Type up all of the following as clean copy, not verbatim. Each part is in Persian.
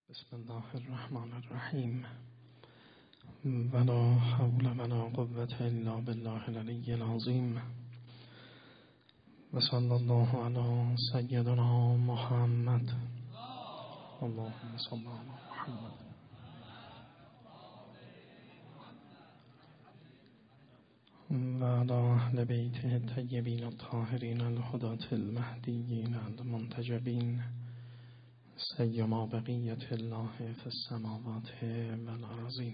بسم الله الرحمن الرحیم ولا حول ولا قوة الا بالله العلی العظیم و صلی الله علی سیدنا محمد اللهم صل علی محمد و علی اهل بیته الطیبین الطاهرین الهداة المهدیین المنتجبین سیما بقیت الله فی السماوات و الارضین.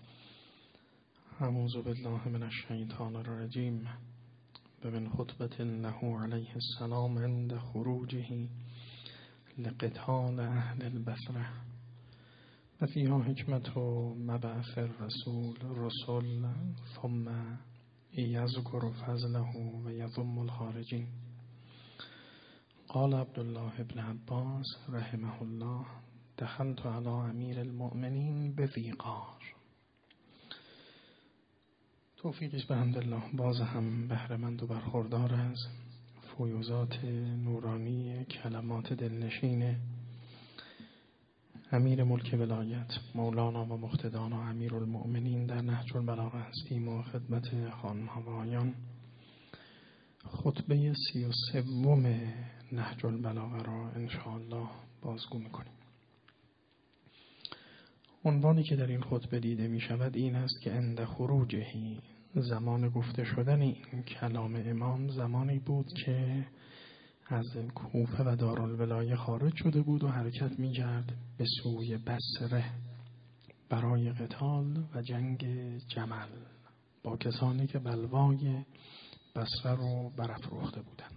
اعوذ بالله من الشیطان الرجیم. بمن خطبة له علیه السلام عند خروجه لقتال اهل البصره و فیها حکمت و مبعث الرسول ثم یذکر فضله و یذم الخارجین. قال عبدالله ابن عباس رحمه الله دخلت على امیر المؤمنین بذیقار. توفیقش به حمدالله باز هم بهره‌مند و برخوردار از فیوزات نورانی کلمات دلنشین امیر ملک ولایت مولانا و مقتدانا امیر المؤمنین در نهج البلاغه هستیم و خدمت خانم‌ها و آقایان خطبه 33 نهج البلاغه را انشاءالله بازگو می‌کنیم. عنوانی که در این خطبه دیده می شود این است که عند خروجهی، زمان گفته شدن این کلام امام زمانی بود که از کوفه و دارالولایه خارج شده بود و حرکت می کرد به سوی بصره برای قتال و جنگ جمل با کسانی که بلوای بصره رو برافروخته بودند.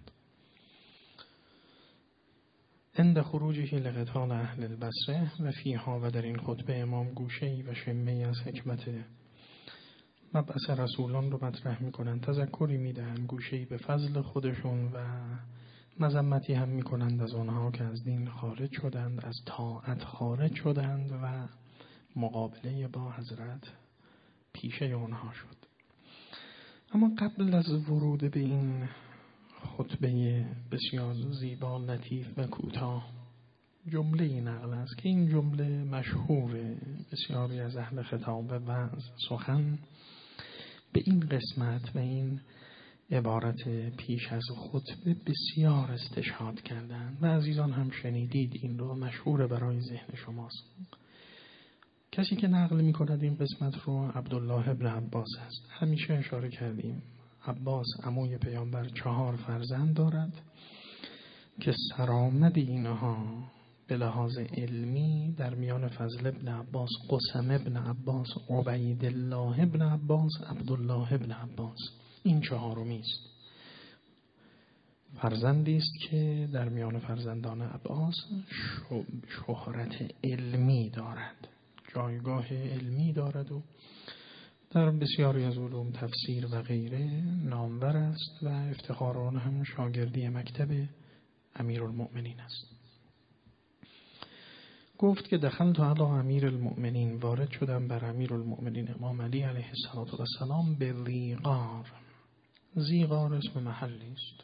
عند خروجه لقتال اهل البصره و فیها، و در این خطبه امام گوشه‌ای و شمه‌ای از حکمت مبعث رسولان رو مطرح می‌کنند، تذکری می‌دهند، گوشه‌ای به فضل خودشون و مذمتی هم می‌کنند از آنها که از دین خارج شدند، از طاعت خارج شدند و مقابله با حضرت پیشه آنها شد. اما قبل از ورود به این خطبه بسیار زیبا، لطیف و کوتاه، جمله نقل است که این جمله مشهوره. بسیاری از اهل خطاب وعظ سخن به این قسمت و این عبارت پیش از خطبه بسیار استشهاد کردند و عزیزان هم شنیدید این رو، مشهور برای ذهن شماست. کسی که نقل می کند این قسمت رو عبدالله ابن عباس است. همیشه اشاره کردیم عباس عموی پیامبر 4 فرزند دارد که سرآمد اینها به لحاظ علمی در میان فضل ابن عباس، قسم ابن عباس، عبیدالله ابن عباس، عبدالله ابن عباس، این 4می است. فرزندی است که در میان فرزندان عباس شهرت علمی دارد، جایگاه علمی دارد و در بسیاری از علوم تفسیر و غیره نامور است و افتخاران هم شاگردی مکتب امیرالمؤمنین است. گفت که دخلت علی امیر المؤمنین، وارد شدم بر امیرالمؤمنین امام علی علیه السلام به ذیقار. ذیقار اسم محلی است.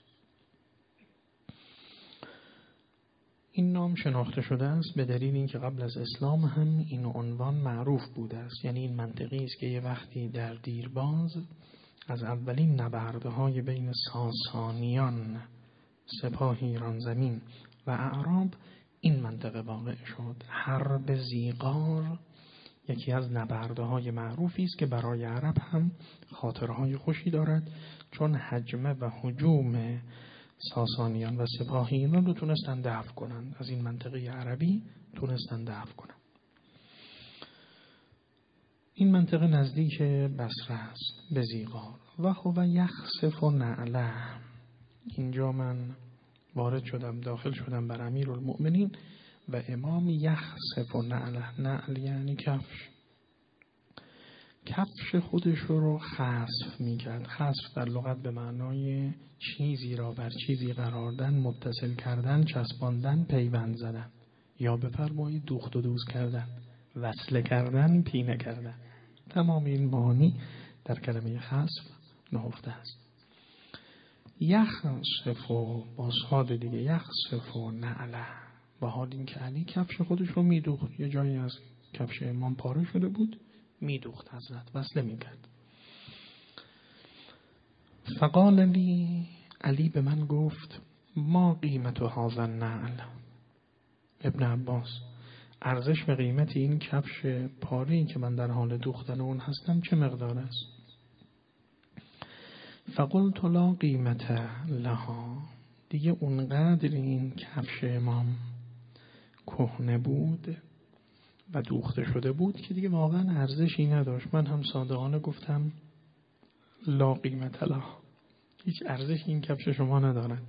این نام شناخته شده است به دلیل اینکه قبل از اسلام هم این عنوان معروف بوده است. یعنی این منطقی است که یه وقتی در دیرباز از اولین نبردهای بین ساسانیان، سپاه ایران زمین و اعراب این منطقه واقع شد. حرب ذیقار یکی از نبردهای معروفی است که برای عرب هم خاطرهای خوشی دارد، چون هجمه و هجوم ساسانیان و سپاهیان رو تونستن دفع کنند. از این منطقه عربی تونستن دفع کنند. این منطقه نزدیک بصره است به ذیقار. و هو یخسف نعله. اینجا من وارد شدم، داخل شدم بر امیرالمؤمنین و امام یخسف نعله. نعل یعنی کفش. کفش خودش رو خسف میکرد. خسف در لغت به معنای چیزی را بر چیزی قرار دادن، متصل کردن، چسباندن، پیوند زدن، یا بفرمایید دوخت و دوز کردن، وصله کردن، پینه کردن. تمام این معانی در کلمه خسف نهفته است. یخسف با صاد دیگه، یخسف نعله، با حال این که علی کفش خودش رو میدوخت، یه جایی از کفش امام پاره شده بود میدوخت حضرت، وصله میکرد. فقال لی، علی به من گفت ما قیمت هذا النعل. ابن عباس، ارزش و قیمت این کفش پاره‌ای که من در حال دوختن اون هستم چه مقدار است؟ فقلت لا قیمت لها. دیگه اونقدر این کفش امام کهنه بود و دوخته شده بود که دیگه واقعا ارزشی نداشت. من هم صادقانه گفتم لا قیمت لها، هیچ ارزشی این کفش شما ندارد.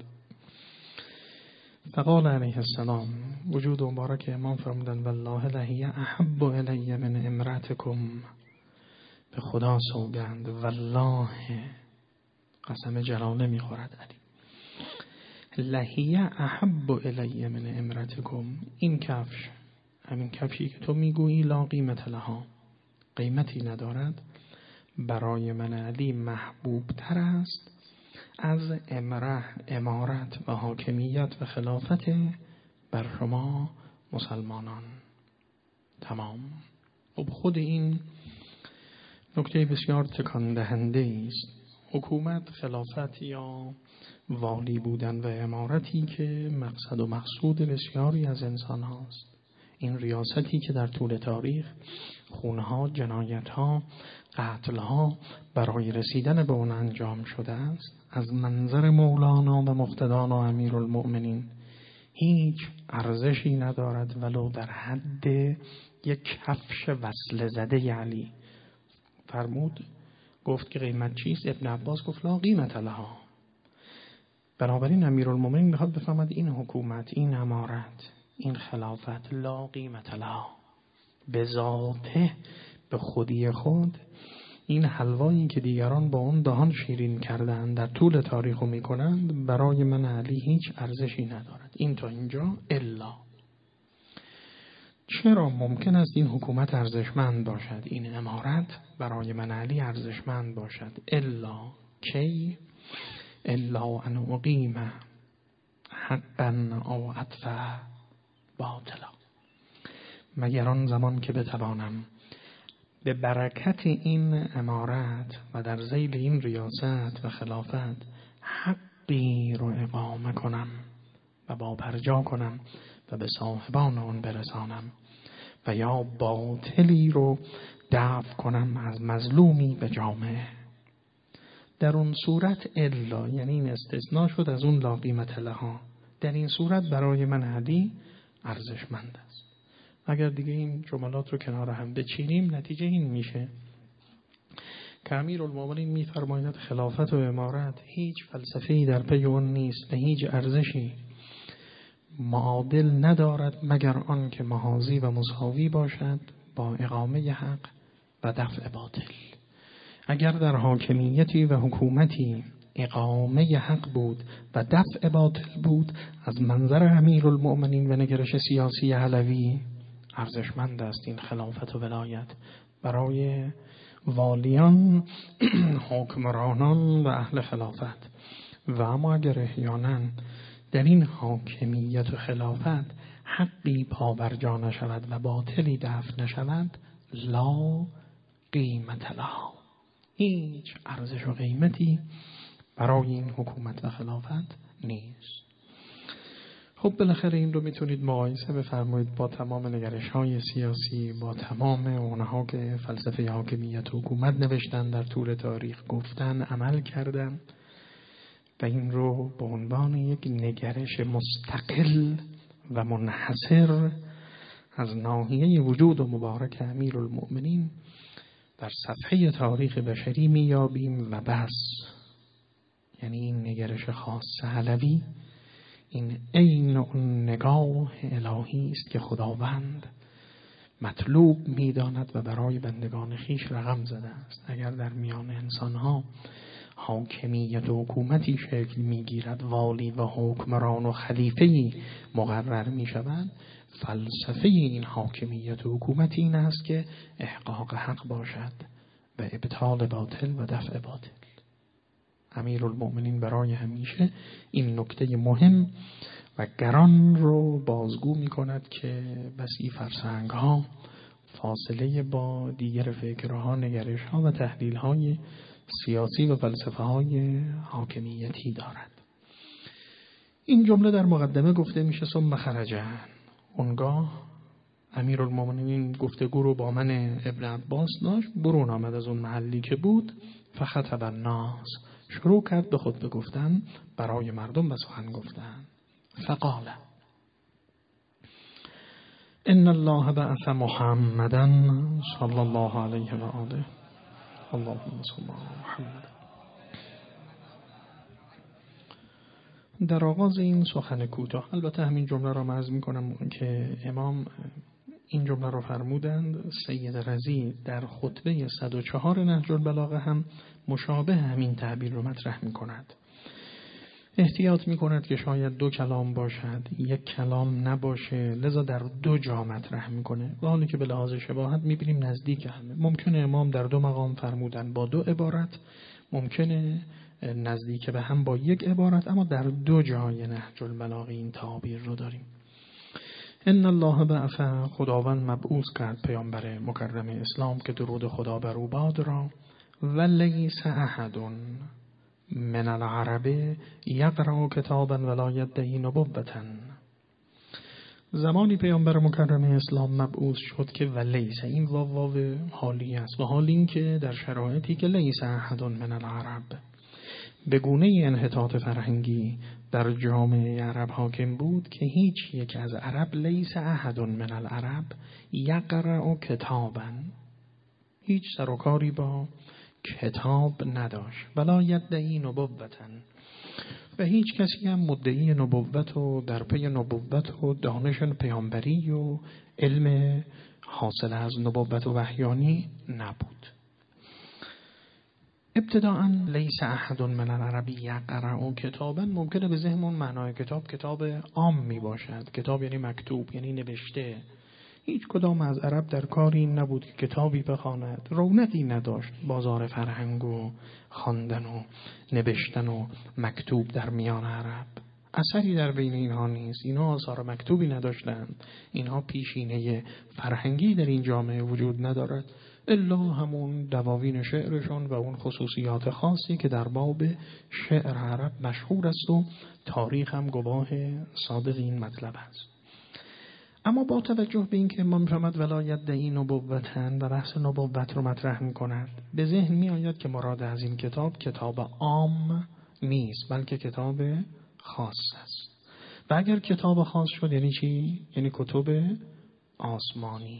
فقال علیه السلام، وجود مبارک امام فرمودند والله لهی احب الی من امرأتکم. به خدا سوگند، والله، قسم جلاله میخورد علی، لهی احب الی من امرأتکم. این کفش، همین کفشی که تو میگویی لا قیمت لها، قیمتی ندارد، برای من علی محبوب تر است از امارت و حاکمیت و خلافت بر شما مسلمانان. تمام. خب خود این نکته بسیار تکان دهنده است. حکومت، خلافت یا والی بودن و امارتی که مقصد و مقصود بسیاری از انسان هاست. این ریاستی که در طول تاریخ خونها، جنایتها، قتلها برای رسیدن به اون انجام شده است، از منظر مولانا و مقتدان و امیرالمؤمنین هیچ ارزشی ندارد ولو در حد یک کفش وصله زده. علی فرمود، گفت که قیمت چیست؟ ابن عباس گفت لا قیمت لها. بنابراین امیرالمؤمنین میخواد بفهمد این حکومت، این امارت، این خلافت لا قیمت لها، به ذاته، به خودی خود، این حلوایی که دیگران با اون دهان شیرین کردن در طول تاریخ میکنند، برای من علی هیچ ارزشی ندارد. این تا اینجا. الا چرا ممکن است این حکومت ارزشمند باشد، این امارت برای من علی ارزشمند باشد؟ الا کی؟ الا ان اقیم حقا او ادفع باطلا. مگر آن زمان که بتوانم به برکت این امارت و در ذیل این ریاست و خلافت حقی رو اقامه کنم و با پرجا کنم و به صاحبان اون برسانم، و یا باطلی رو دفع کنم از مظلومی به جامعه. در اون صورت الا، یعنی این استثناء شد از اون لا قیمت لها، در این صورت برای من علی ارزشمند است. اگر دیگه این جملات رو کنار هم بچینیم، نتیجه این میشه که امیرالمؤمنین میفرمایند خلافت و امارت هیچ فلسفه‌ای در پی اون نیست و هیچ ارزشی معادل ندارد مگر آن که محاذی و مساوی باشد با اقامه حق و دفع باطل. اگر در حاکمیتی و حکومتی اقامه حق بود و دفع باطل بود، از منظر امیرالمؤمنین و نگرش سیاسی علوی ارزشمند است این خلافت و ولایت. برای والیان، حکمرانان و اهل خلافت. و اما اگر احیانا در این حاکمیت و خلافت حقی پابرجا نشود و باطلی دفع نشود، لا قیمت لها، هیچ ارزش و قیمتی برای این حکومت و خلافت نیست. خب بالاخره این رو میتونید مقایسه بفرمایید با تمام نگرش‌های سیاسی، با تمام اونها که فلسفه حاکمیت و حکومت نوشتن در طول تاریخ، گفتن، عمل کردن، و این رو به عنوان یک نگرش مستقل و منحصر از ناحیه وجود و مبارک امیرالمؤمنین در صفحه تاریخ بشری میابیم و بس. یعنی این نگرش خاص علوی، این عین اون نگاه الهی است که خداوند مطلوب میداند و برای بندگان خیش رقم زده است. اگر در میان انسانها حاکمیت و حکومتی شکل میگیرد، والی و حکمران و خلیفه‌ای مقرر میشود، فلسفه این حاکمیت و حکومت این است که احقاق حق باشد و ابطال باطل و دفع باطل. امیرالمؤمنین برای همیشه این نکته مهم و گران رو بازگو می کند که بسی فرسنگ ها فاصله با دیگر فکرها، نگرش ها و تحلیل های سیاسی و فلسفه های حاکمیتی دارد. این جمله در مقدمه گفته میشه ثم خرجن. اونگاه امیرالمومنین گفتگو رو با من ابن عباس داشت، برون آمد از اون محلی که بود، فخطب الناس، شروع کرد به خطبه گفتن برای مردم و سخن گفتن. فقال ان الله بعث محمدا صلی الله علیه و آله اللهم صل علی محمد. در آغاز این سخن کوتاه، البته همین جمله را عرض می‌کنم که امام این جمله را فرمودند، سید رضی در خطبه 104 نهج البلاغه هم مشابه همین تعبیر رو مطرح می‌کند. احتیاط می‌کند که شاید دو کلام باشد، یک کلام نباشه، لذا در دو جا مطرح می‌کنه. و حالی که به لحاظ شباهت می‌بینیم نزدیک همه. ممکنه امام در دو مقام فرمودن با دو عبارت، ممکنه نزدیک به هم با یک عبارت، اما در دو جای نهج البلاغه این تعبیر رو داریم. ان الله بعث، خداوند مبعوث کرد پیامبر مکرم اسلام که درود خدا بر او باد را، ولیس احد من العرب یقرأ کتابا ولا یدعی نبوة. زمانی پیامبر مکرم اسلام مبعوث شد که ولیس، این واو حالی است، و حال این که در شرایطی که لیس احد من العرب، به گونه انحطاط فرهنگی در جامعه عرب حاکم بود که هیچ یک از عرب لیس احد من العرب یقرأ کتابا، هیچ سر و کاری با کتاب نداشت، ولا یدعی نبوة، و هیچ کسی هم مدعی نبوت و در پی نبوت و دانش پیامبری و علم حاصل از نبوت و وحیانی نبود. ابتداءً لیس احد من العرب یقرأ کتابا، ممکنه به ذهنمون معنای کتاب عام می باشد. کتاب یعنی مکتوب، یعنی نوشته. هیچ کدام از عرب در کاری نبود که کتابی بخواند. رونقی نداشت بازار فرهنگ و خواندن و نوشتن و مکتوب در میان عرب. اثری در بین اینها نیست. اینها آثار مکتوبی نداشتند. اینها پیشینه فرهنگی در این جامعه وجود ندارد، الا همون دواوین شعرشون و اون خصوصیات خاصی که در باب شعر عرب مشهور است و تاریخ هم گواه صادق این مطلب است. اما با توجه به اینکه امام فرمود ولا یدعی نبوة و بحث نبوت رو مطرح می‌کند، به ذهن می‌آید که مراد از این کتاب عام نیست، بلکه کتاب خاص است. و اگر کتاب خاص شد یعنی چی؟ یعنی کتب آسمانی.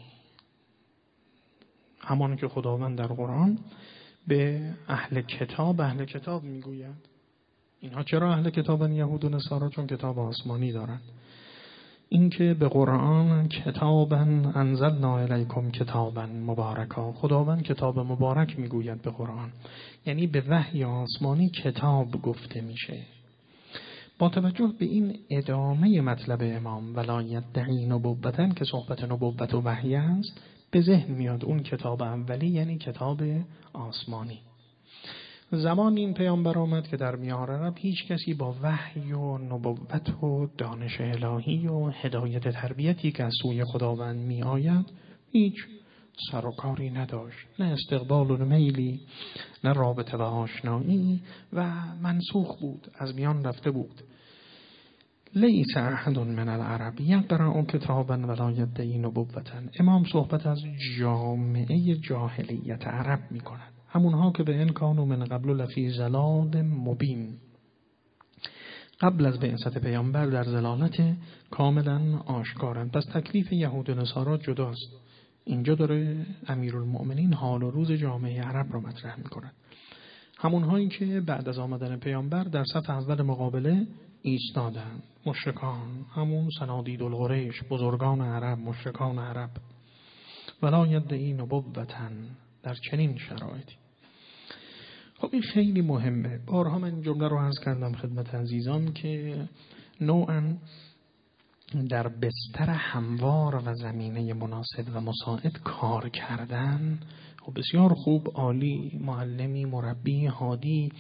همان که خداوند در قرآن به اهل کتاب میگوید. اینها چرا اهل کتابن؟ یهود و نصارا چون کتاب آسمانی دارند. این که به قرآن کتابا انزلنا الیکم کتابا مبارکا، خداوند کتاب مبارک میگوید به قرآن، یعنی به وحی آسمانی کتاب گفته میشه. با توجه به این ادامه مطلب امام ولا یدعی نبوة که صحبت نبوت و وحی است، به ذهن میاد اون کتاب اولی یعنی کتاب آسمانی. زمان این پیامبر آمد که در میان عرب هیچ کسی با وحی و نبوت و دانش الهی و هدایت تربیتی که از سوی خداوند می آید هیچ سر و کاری نداشت، نه استقبال و میلی، نه رابطه و آشنایی، و منسوخ بود، از میان رفته بود. لیس احد من العرب یقرأ کتابا ولا یدعی نبوة. امام صحبت از جامعه جاهلیت عرب می کند، همونها که به ان کانوا من قبل لفی ضلال مبین، قبل از بعثت پیامبر در ضلالت کاملا آشکارند. پس تکلیف یهود و نصارا جداست. اینجا داره امیرالمؤمنین حال و روز جامعه عرب رو مطرح می کند. همونهایی که بعد از آمدن پیامبر در صف اول مقابله ایستادند، مشرکان، همون صنادید القریش، بزرگان عرب، مشرکان عرب. ولا یدعی نبوة، در چنین شرایطی. خب این خیلی مهمه. بارها من این جمله رو عرض کردم خدمت عزیزان که نوعاً در بستر هموار و زمینه مناسب و مساعد کار کردن و بسیار خوب، عالی، معلمی، مربی، هادی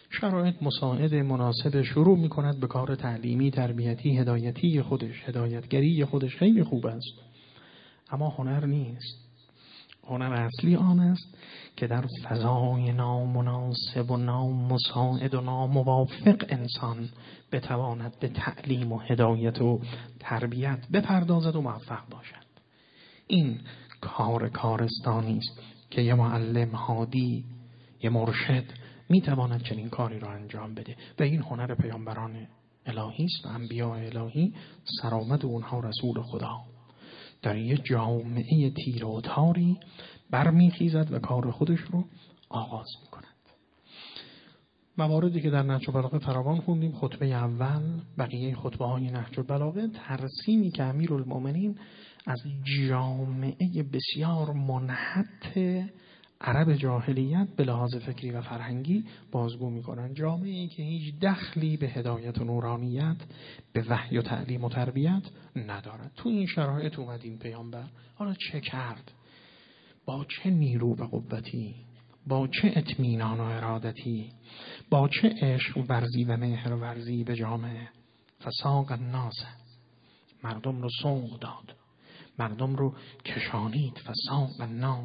شرایط مساعد مناسب شروع می‌کند به کار تعلیمی، تربیتی، هدایتی خودش، هدایتگری خودش. خیلی خوب است، اما هنر نیست. هنر اصلی آن است که در فضای نامناسب و نامساعد و ناموافق انسان بتواند به تعلیم و هدایت و تربیت بپردازد و موفق باشد. این کارستانی است که یه معلم هادی، یه مرشد میتواند چنین کاری را انجام بده و این هنر پیامبران الهی است و انبیاء الهی. سرآمد اونها رسول خدا در یه جامعه تیره و تاری برمیخیزد و کار خودش رو آغاز میکند. مواردی که در نهج البلاغه فراوان خوندیم. خطبه اول، بقیه خطبه های نهج البلاغه، ترسیمی که امیرالمومنین از جامعه بسیار منحط عرب جاهلیت به لحاظ فکری و فرهنگی بازگو میکنن. جامعه‌ای که هیچ دخلی به هدایت و نورانیت، به وحی و تعلیم و تربیت ندارد. تو این شرایط اومد این پیامبر. حالا چه کرد؟ با چه نیرو و قوتی، با چه اطمینان و ارادتی، با چه عشق ورزی و مهر ورزی به جامعه؟ فساق الناس، مردم رو سوق داد، مردم رو کشانید. فساق الناس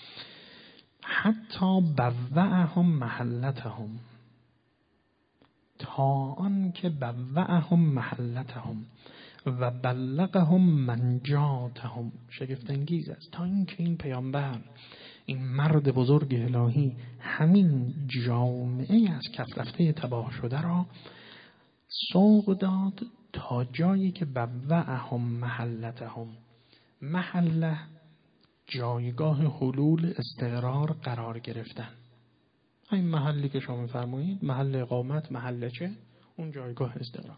حتی بوعهم محلتهم، تا آن که بوعهم محلتهم و بلغهم منجاتهم. شگفت انگیز است. تا اینکه این پیامبر، این مرد بزرگ الهی، همین جامعه از کف رفته تباه شده را سوق داد تا جایی که بوعهم محلتهم. محله جایگاه حلول، استقرار، قرار گرفتن. این محلی که شما می‌فرمایید، محل اقامت، محل چه؟ اون جایگاه استقرار.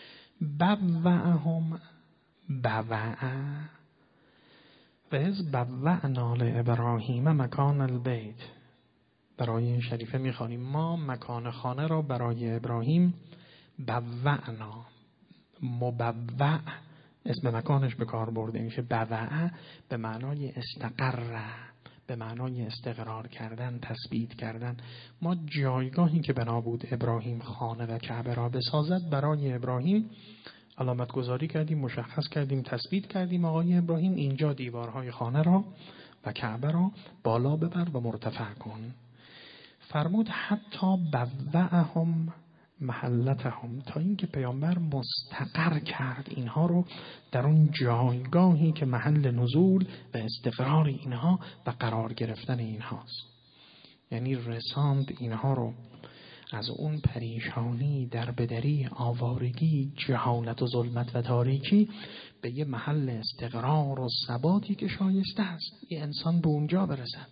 بوعهم، بوع و از بوعنا لابراهیم مکان البیت. برای این شریفه می‌خوانیم ما مکان خانه را برای ابراهیم بوعنا. مبوع اسم مکانش به کار برده میشه. بوع به معنای استقر، به معنای استقرار کردن، تثبیت کردن. ما جایگاهی که بنا بود ابراهیم خانه و کعبه را بسازد برای ابراهیم علامت گذاری کردیم، مشخص کردیم، تثبیت کردیم. آقای ابراهیم اینجا دیوارهای خانه را و کعبه را بالا ببر و مرتفع کن. فرمود حتی بوعهم محلتهم، تا اینکه پیامبر مستقر کرد اینها رو در اون جایگاهی که محل نزول و استقرار اینها و قرار گرفتن اینهاست. یعنی رساند اینها رو از اون پریشانی، دربدری، آوارگی، جهالت و ظلمت و تاریکی به یه محل استقرار و ثباتی که شایسته است یه انسان به اونجا برسد.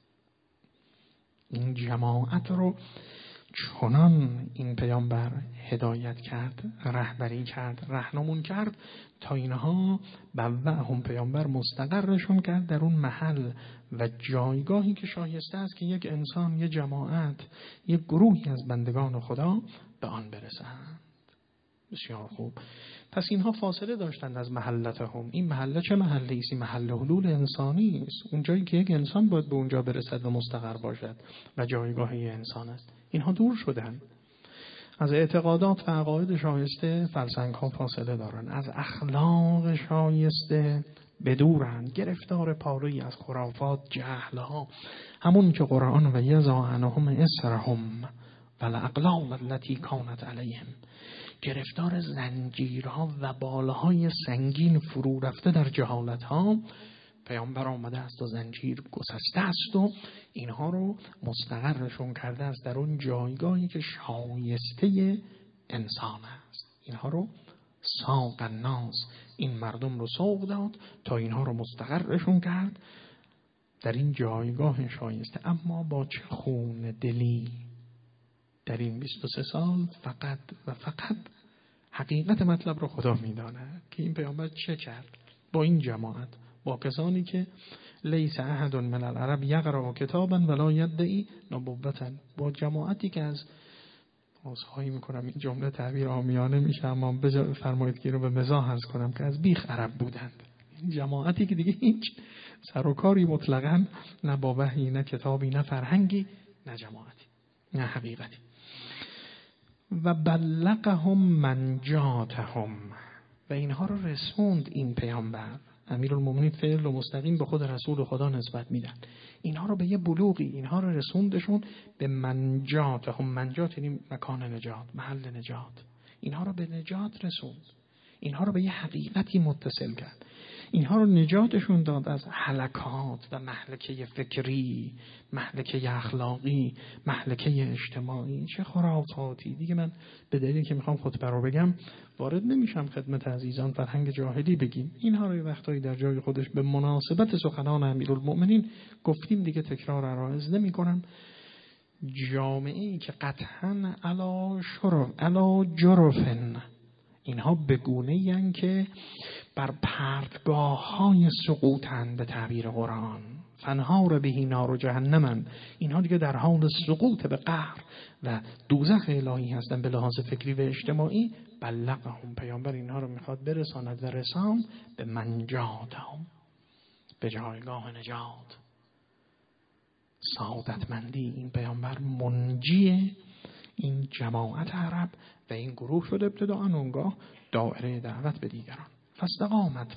این جماعت رو چنان این پیامبر هدایت کرد، رهبری کرد، راهنمون کرد تا اینها بوعهم، پیامبر مستقرشون کرد در اون محل و جایگاهی که شایسته است که یک انسان، یک جماعت، یک گروهی از بندگان خدا به آن برسند. بسیار خوب. پس اینها فاصله داشتند از محلتهم. این محله چه محله ایست؟ محل حلول انسانی است. اون جایی که یک انسان باید به اونجا برسد و مستقر باشد و جایگاهی انسان است. اینها دور شدند. از اعتقادات و عقاید شایسته فرسنگ ها فاصله دارند. از اخلاق شایسته بدورند. گرفتار پاره‌ای از خرافات، جهل ها، همون که قرآن و یضع عنهم اصرهم والاغلال التي کانت علیهم، گرفتار زنجیرها و بالهای سنگین فرو رفته در جهالت ها. پیامبر آمده است و زنجیر گسسته است و اینها رو مستقرشون کرده است در اون جایگاهی که شایسته انسان است. اینها رو ساق الناس، این مردم رو سوق داد تا اینها رو مستقرشون کرد در این جایگاه شایسته. اما با چه خون دلی در این 23 سال فقط و فقط حقیقت مطلب رو خدا میداند که این پیامبر چه کرد با این جماعت، با کسانی که لیس احد من العرب یقرأ کتابا ولا یدعی نبوة، با جماعتی که از عذرخواهی میکنم این جمله تعبیر عامیانه میشه اما بفرمایید که رو به مزاح عرض کنم که از بیخ عرب بودند. این جماعتی که دیگه هیچ سر و کاری مطلقاً نه با وحی، نه کتابی، نه فرهنگی، نه جماعتی، نه حقیقتی. و بلغهم منجاتهم، و اینها رو رسوند این پیامبر. امیرالمومنین فعل و مستقیم به خود رسول خدا نسبت میدن. اینها رو به یه بلوغی، اینها رو رسوندشون به منجاتهم. منجات یعنی مکان نجات، محل نجات. اینها رو به نجات رسوند، اینها رو به یه حقیقتی متصل کرد، اینها رو نجاتشون داد از هلکات و مهلکه فکری، مهلکه اخلاقی، مهلکه اجتماعی. چه خرافاتی دیگه. من به دلیلی که میخوام خطبه رو بگم وارد نمیشم خدمت عزیزان فرهنگ جاهلی بگیم. اینها رو وقتایی در جای خودش به مناسبت سخنان امیرالمؤمنین گفتیم، دیگه تکرار عرایض نمی‌کنم. جامعه‌ای که قطعاً علا جرفن، اینها بگونه یعنی که بر پرتگاه‌های سقوطن، به تعبیر قرآن فنهار بهی نار جهنمن، اینها دیگه در حال سقوط به قهر و دوزخ الهی هستن به لحاظ فکری و اجتماعی. بلغهم، پیامبر اینها رو میخواد برساند و رسان به منجاتهم، به جایگاه نجات، سعادتمندی. این پیامبر منجی این جماعت عرب و این گروه شد ابتداء، اونگاه دائره دعوت به دیگران. فاستقامت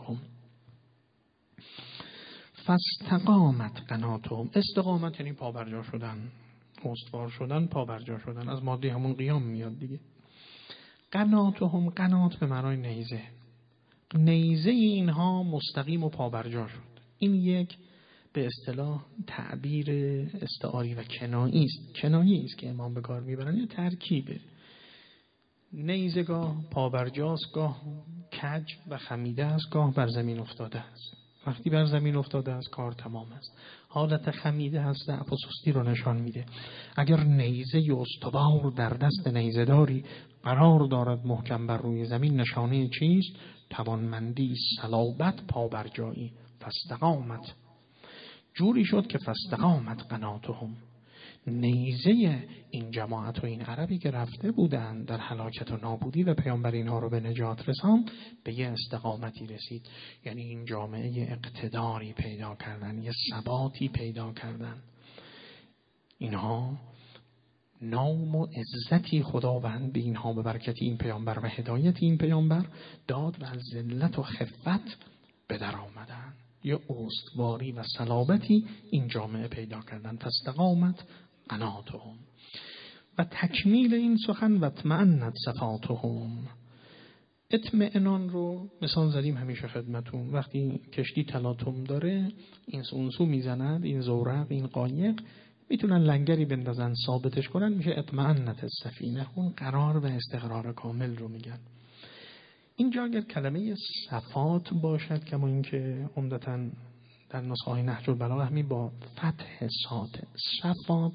قناتهم. استقامت یعنی پابرجا شدن، استوار شدن، پابرجا شدن. از ماده همون قیام میاد دیگه. قناتهم، قنات به معنای نیزه. نیزه اینها مستقیم و پابرجا شد. این یک به اصطلاح تعبیر استعاری و کنایی است که امام به کار میبرن. یه ترکیبه. نیزگاه پابرجاست، گاه کج و خمیده است، گاه بر زمین افتاده است. وقتی بر زمین افتاده است کار تمام است. حالت خمیده است، ضعف و سستی رو نشان میده. اگر نیزه استوار در دست نیزه‌داری قرار دارد محکم بر روی زمین، نشانه چیست؟ توانمندی، صلابت، پابرجایی. فاستقامت جوری شد که فاستقامت قناتهم، نیزه این جماعت و این عربی که رفته بودند در هلاکت و نابودی و پیامبر اینها رو به نجات رساند، به یه استقامتی رسید. یعنی این جامعه اقتداری پیدا کردن، یه ثباتی پیدا کردن. اینها نام و عزتی خداوند به اینها به برکت این پیامبر و هدایت این پیامبر داد و از ذلت و خفت به در آمدن. یه استواری و صلابتی این جامعه پیدا کردن. فاستقامت قناتهم. و تکمیل این سخن و اطمأنت صفاتهم. اطمئنان رو مثال زدیم همیشه خدمتون. وقتی کشتی تلاطم داره، این سونسو میزنند، این زورق، این قایق، میتونن لنگری بندازن ثابتش کنن، میشه اطمئنت السفینه. اون قرار و استقرار کامل رو میگن. اینجا اگر کلمه صفات باشد، کما اینکه عمدتاً در نسخه‌های نهج البلاغه همین با فتح صاد، صفات،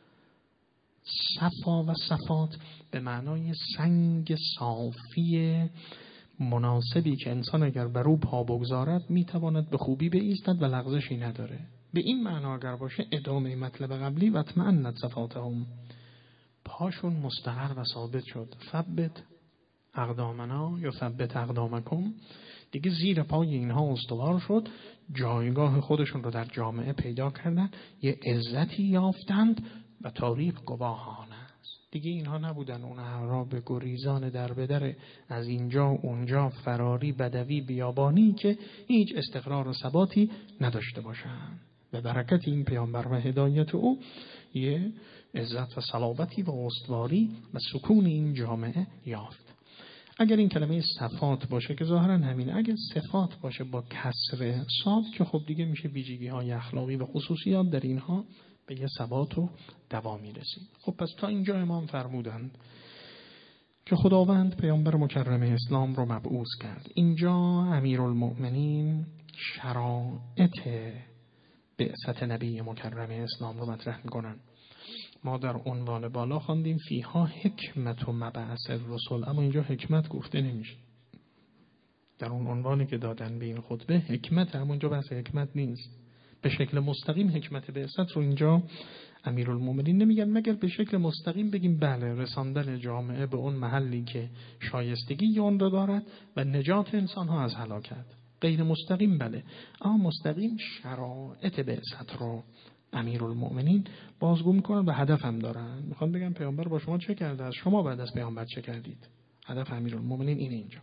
صفا و صفات به معنای سنگ صافی مناسبی که انسان اگر بر او پا بگذارد میتواند به خوبی بایستد و لغزشی نداره. به این معنا اگر باشه ادامه مطلب قبلی و اطمئنت صفاتهم، پاشون مستقر و ثابت شد. ثبت اقدامنا یا ثبت اقدامکم، دیگه زیر پای اینها استوار شد، جایگاه خودشون رو در جامعه پیدا کردن، یه عزتی یافتند و تاریخ گواهان است. دیگه اینها نبودن اون اعراب گریزان در بدر، از اینجا اونجا، فراری، بدوی، بیابانی که هیچ استقرار و ثباتی نداشته باشند. به برکت این پیامبر و هدایت او یه عزت و صلابتی و استواری و سکون این جامعه یافت. اگر این کلمه صفات باشه که ظاهرا همین، اگر صفات باشه با کسر صاد که خب دیگه میشه ویژگی‌های اخلاقی و خصوصیات در اینها به یه ثبات و دوامی رسید. خب پس تا اینجا امام فرمودند که خداوند پیامبر مکرم اسلام رو مبعوث کرد. اینجا امیرالمؤمنین شرایط بعثت نبی مکرم اسلام رو مطرح میکنن. ما در عنوان بالا خواندیم فیها حکمت و مبعث الرسول، اما اینجا حکمت گفته نمیشه. در اون عنوانی که دادن به این خطبه حکمت، اما اینجا بحث حکمت نیست. به شکل مستقیم حکمت بعثت رو اینجا امیرالمومنین نمیگن، مگر به شکل مستقیم بگیم بله، رساندن جامعه به اون محلی که شایستگی اون رو دارد و نجات انسان ها از هلاکت. غیر مستقیم بله، اما مستقیم شرایط بعثت رو امیرالمؤمنین بازگو میکنن و هدف هم دارن. میخوان بگن پیامبر با شما چه کرده است، شما بعد از پیامبر چه کردید. هدف امیرالمؤمنین اینجا.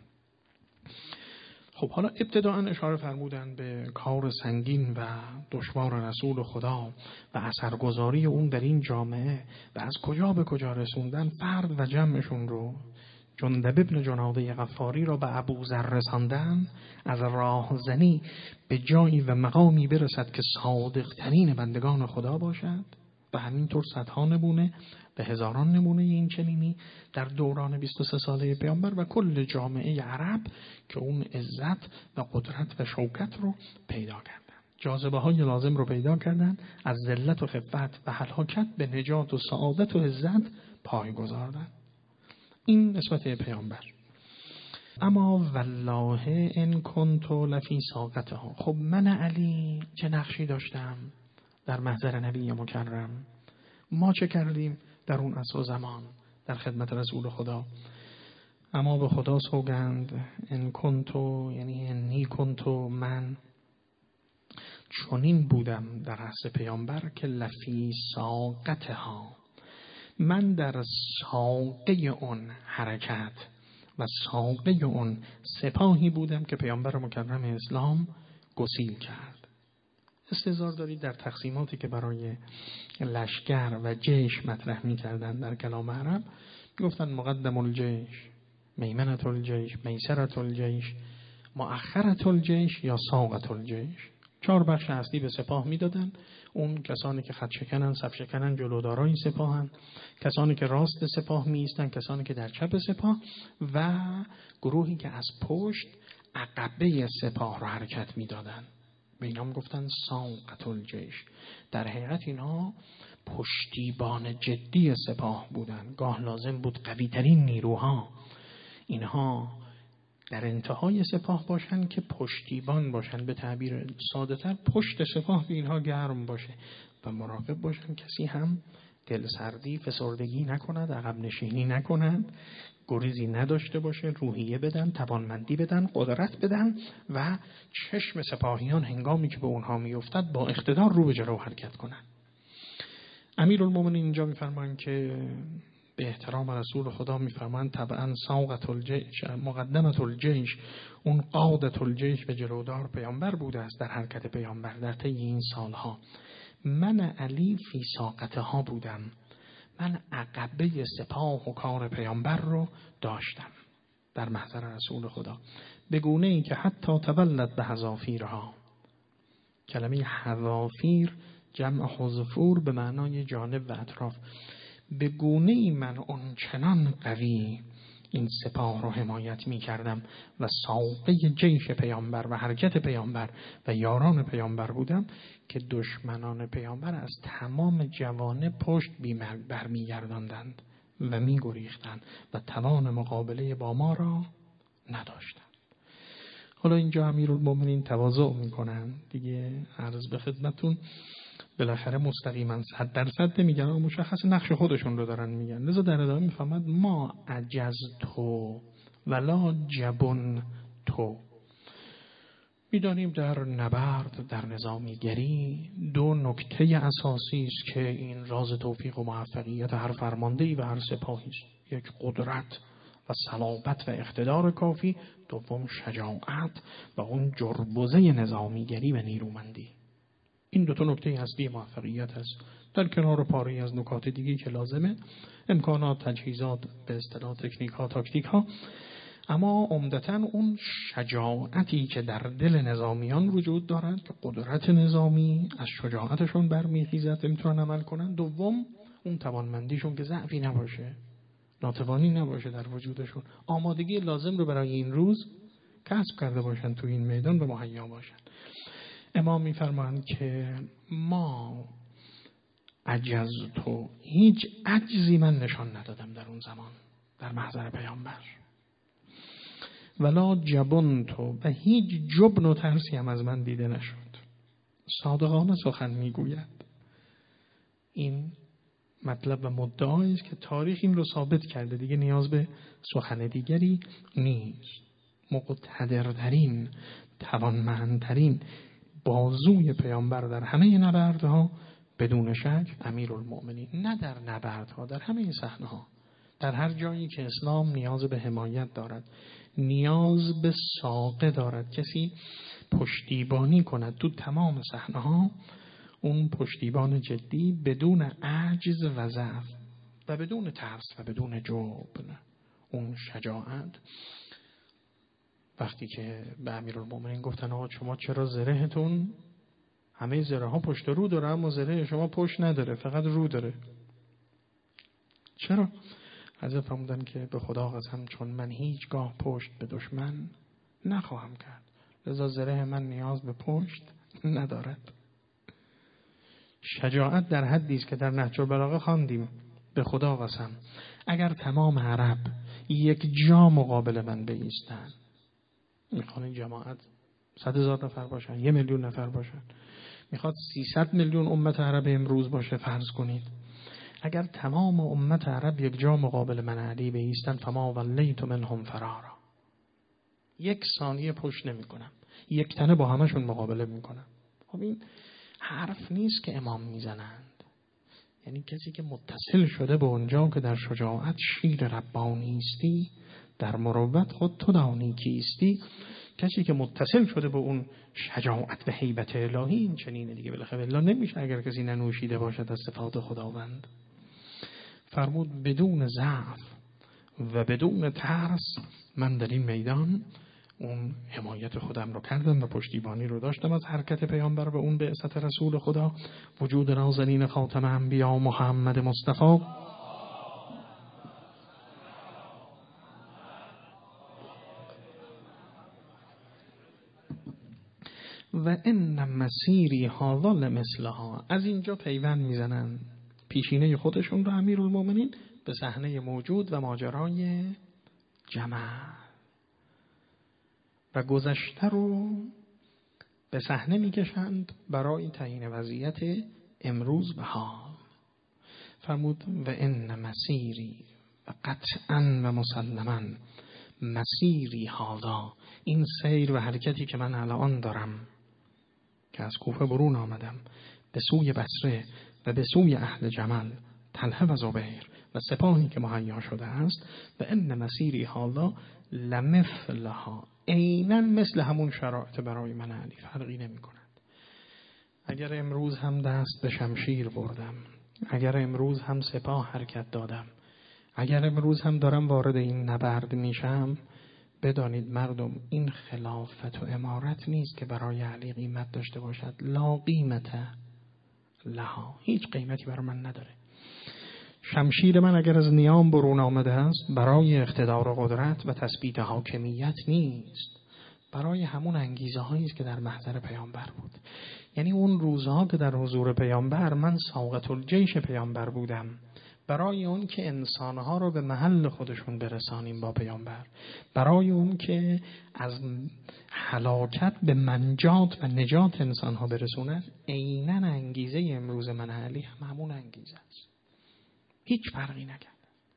خب حالا ابتداءً اشاره فرمودن به کار سنگین و دشوار رسول خدا و اثرگذاری اون در این جامعه و از کجا به کجا رسوندن فرد و جمعشون رو. جندب ابن جناده غفاری را به ابوذر رساندن از راهزنی به جایی و مقامی برسد که صادق ترین بندگان خدا باشد و همینطور صدها نمونه به هزاران نمونه این چنینی در دوران 23 ساله پیامبر و کل جامعه عرب که اون عزت و قدرت و شوکت رو پیدا کردن، جاذبه های لازم رو پیدا کردن، از ذلت و خفت و هلاکت به نجات و سعادت و عزت پای گذاردن. این نسبت پیامبر. اما والله ان کنت لفی ساقتها. خب من علی چه نقشی داشتم در محضر نبی مکرم؟ ما چه کردیم در اون عصر و زمان در خدمت رسول خدا؟ اما به خدا سوگند ان کنتو، یعنی انی کنتو، من چنین بودم در عصر پیامبر که لفی ساقتها، من در ساقه اون حرکت و ساقه اون سپاهی بودم که پیامبر مکرم اسلام گسیل کرد. استظهار دارید در تقسیماتی که برای لشکر و جیش مطرح می کردن در کلام عرب، گفتن مقدم الجیش، میمنة الجیش، میسرة الجیش، مؤخرة الجیش یا ساقة الجیش. 4 بخش اصلی به سپاه میدادن. اون کسانی که خط شکنن، صف شکنن، جلودارای سپاهن، کسانی که راست سپاه می ایستن، کسانی که در چپ سپاه و گروهی که از پشت عقبه سپاه را حرکت میدادن. به اینا گفتن ساقة الجیش. در حقیقت اینها پشتیبان جدی سپاه بودن. گاه لازم بود قوی ترین نیروها اینها در انتهای سپاه باشن که پشتیبان باشن، به تعبیر ساده تر پشت سپاه به اینها گرم باشه و مراقب باشن کسی هم دل سردی فسردگی نکند، عقب نشینی نکند، گریزی نداشته باشه، روحیه بدن، توانمندی بدن، قدرت بدن و چشم سپاهیان هنگامی که به اونها میافتد با اقتدار رو به جلو حرکت کنن. امیرالمومنین اینجا میفرمایند که به احترام رسول خدا میفرمایند طبعا ساقة الجیش، مقدمة الجیش، اون قادة الجیش به جلودار پیامبر بوده است در حرکت پیامبر در طی این سالها. من علی فی ساقتها بودم، من عقبه سپاه و کار پیامبر رو داشتم در محضر رسول خدا، به گونه ای که حتی تولد به حذافیرها. کلمه حذافیر جمع حذفور به معنای جانب و اطراف. به گونه ای من اون چنان قوی این سپاه رو حمایت می کردم و ساقه جیش پیامبر و حرکت پیامبر و یاران پیامبر بودم که دشمنان پیامبر از تمام جوانب پشت برمی گرداندند و می گریختند و توان مقابله با ما را نداشتند. حالا اینجا امیرالمومنین تواضع می کنند دیگه، عرض به خدمتون بالاخره مستقیما 100% نمیگن، مشخص نقش خودشون رو دارن میگن. لذا در ادامه میفهمد ما عجزتو ولا جبن تو. میدانیم در نبرد در نظامیگری 2 نکته اساسی است که این راز توفیق و موفقیت هر فرماندهی و هر سپاهی است. یک قدرت و صلابت و اقتدار کافی، دوم شجاعت و اون جربوزه نظامیگری و نیرومندی. این 2 نکته اصلی موفقیت است، در کنار پاره از نکات دیگه که لازمه، امکانات، تجهیزات، به اصطلاح تکنیک ها، تاکتیک ها. اما عمدتاً اون شجاعتی که در دل نظامیان وجود دارد که قدرت نظامی از شجاعتشون برمیخیزد، میتونن عمل کنن. دوم اون توانمندیشون که ضعفی نباشه، ناتوانی نباشه در وجودشون، آمادگی لازم رو برای این روز کسب کرده باشن، تو این میدان به مهیا باشن. امام میفرمایند که ما عجزتو، هیچ عجزی من نشان ندادم در اون زمان در محضر پیامبر، ولا جبنتو، و هیچ جبن و ترسی هم از من دیده نشد. صادقانه سخن میگوید. این مطلب و مدعایی است که تاریخ این رو ثابت کرده، دیگه نیاز به سخن دیگری نیست. مقتدرترین، توانمندترین، بازوی پیامبر در همه نبردها بدون شک امیرالمؤمنین، نه در نبردها، در همه صحنه‌ها، در هر جایی که اسلام نیاز به حمایت دارد، نیاز به ساقه دارد، کسی پشتیبانی کند، تو تمام صحنه‌ها اون پشتیبان جدی بدون عجز و ضعف و بدون ترس و بدون جبن، اون شجاعت. وقتی که به امیرالمؤمنین گفتن آقا شما چرا زرهتون همه زره ها پشت رو داره اما زره شما پشت نداره، فقط رو داره، چرا؟ حضرت فرمودن که به خدا قسم چون من هیچگاه پشت به دشمن نخواهم کرد، لذا زره من نیاز به پشت ندارد. شجاعت در حدی است که در نهج البلاغه خواندیم به خدا قسم اگر تمام عرب یک جا مقابل من بایستند، میخوان این جماعت 100,000 نفر باشن، 1,000,000 نفر باشن، میخواد 300 میلیون امت عرب امروز باشه، فرض کنید اگر تمام امت عرب یک جا مقابل من علی بایستند فما ولیت منهم فرارا، 1 ثانیه پشت نمیکنم، 1 تنه با همشون مقابله میکنم. خب این حرف نیست که امام میزنند، یعنی کسی که متصل شده به اونجا که در شجاعت شیر ربانی استی، در مروت خود تو دانی کیستی، کسی که متصل شده به اون شجاعت و هیبت الهی این چنینه دیگه، بالاخره الا نمیشه اگر کسی ننوشیده باشد از صفات خداوند. فرمود بدون ضعف و بدون ترس من در این میدان اون حمایت خودم رو کردم و پشتیبانی رو داشتم از حرکت پیامبر و اون بعثت رسول خدا، وجود نازنین خاتم انبیا محمد مصطفی. و ان مسیری هذا لمثلها، از اینجا پیوند میزنن پیشینه خودشون رو امیرالمؤمنین به صحنه موجود و ماجرای جمع و گذشته رو به صحنه میکشند برای تعیین وضعیت امروز و حال. فرمود و ان مسیری و قطعا و مسلما مسیری هذا، این سیر و حرکتی که من الان دارم که از کوفه برون آمدم به سوی بصره و به سوی اهل جمل، طلحه و زبیر و سپاهی که مهیا شده است، و ان مسیری هذا لمثلها، عیناً مثل همون شرایط برای من علی، فرقی نمی کند. اگر امروز هم دست به شمشیر بردم، اگر امروز هم سپاه حرکت دادم، اگر امروز هم دارم وارد این نبرد میشم، بدانید مردم این خلافت و امارت نیست که برای علی قیمت داشته باشد، لا قیمت لها، هیچ قیمتی برای من نداره. شمشیر من اگر از نیام برون آمده است برای اقتدار و قدرت و تثبیت حاکمیت نیست، برای همون انگیزه هایی است که در محضر پیامبر بود. یعنی اون روزها که در حضور پیامبر من ساقط الجیش پیامبر بودم، برای اون که انسانها رو به محل خودشون برسانیم با پیامبر، برای اون که از هلاکت به منجات و نجات انسانها برسونن، عیناً انگیزه امروز من علی همون انگیزه است، هیچ فرقی نکرد.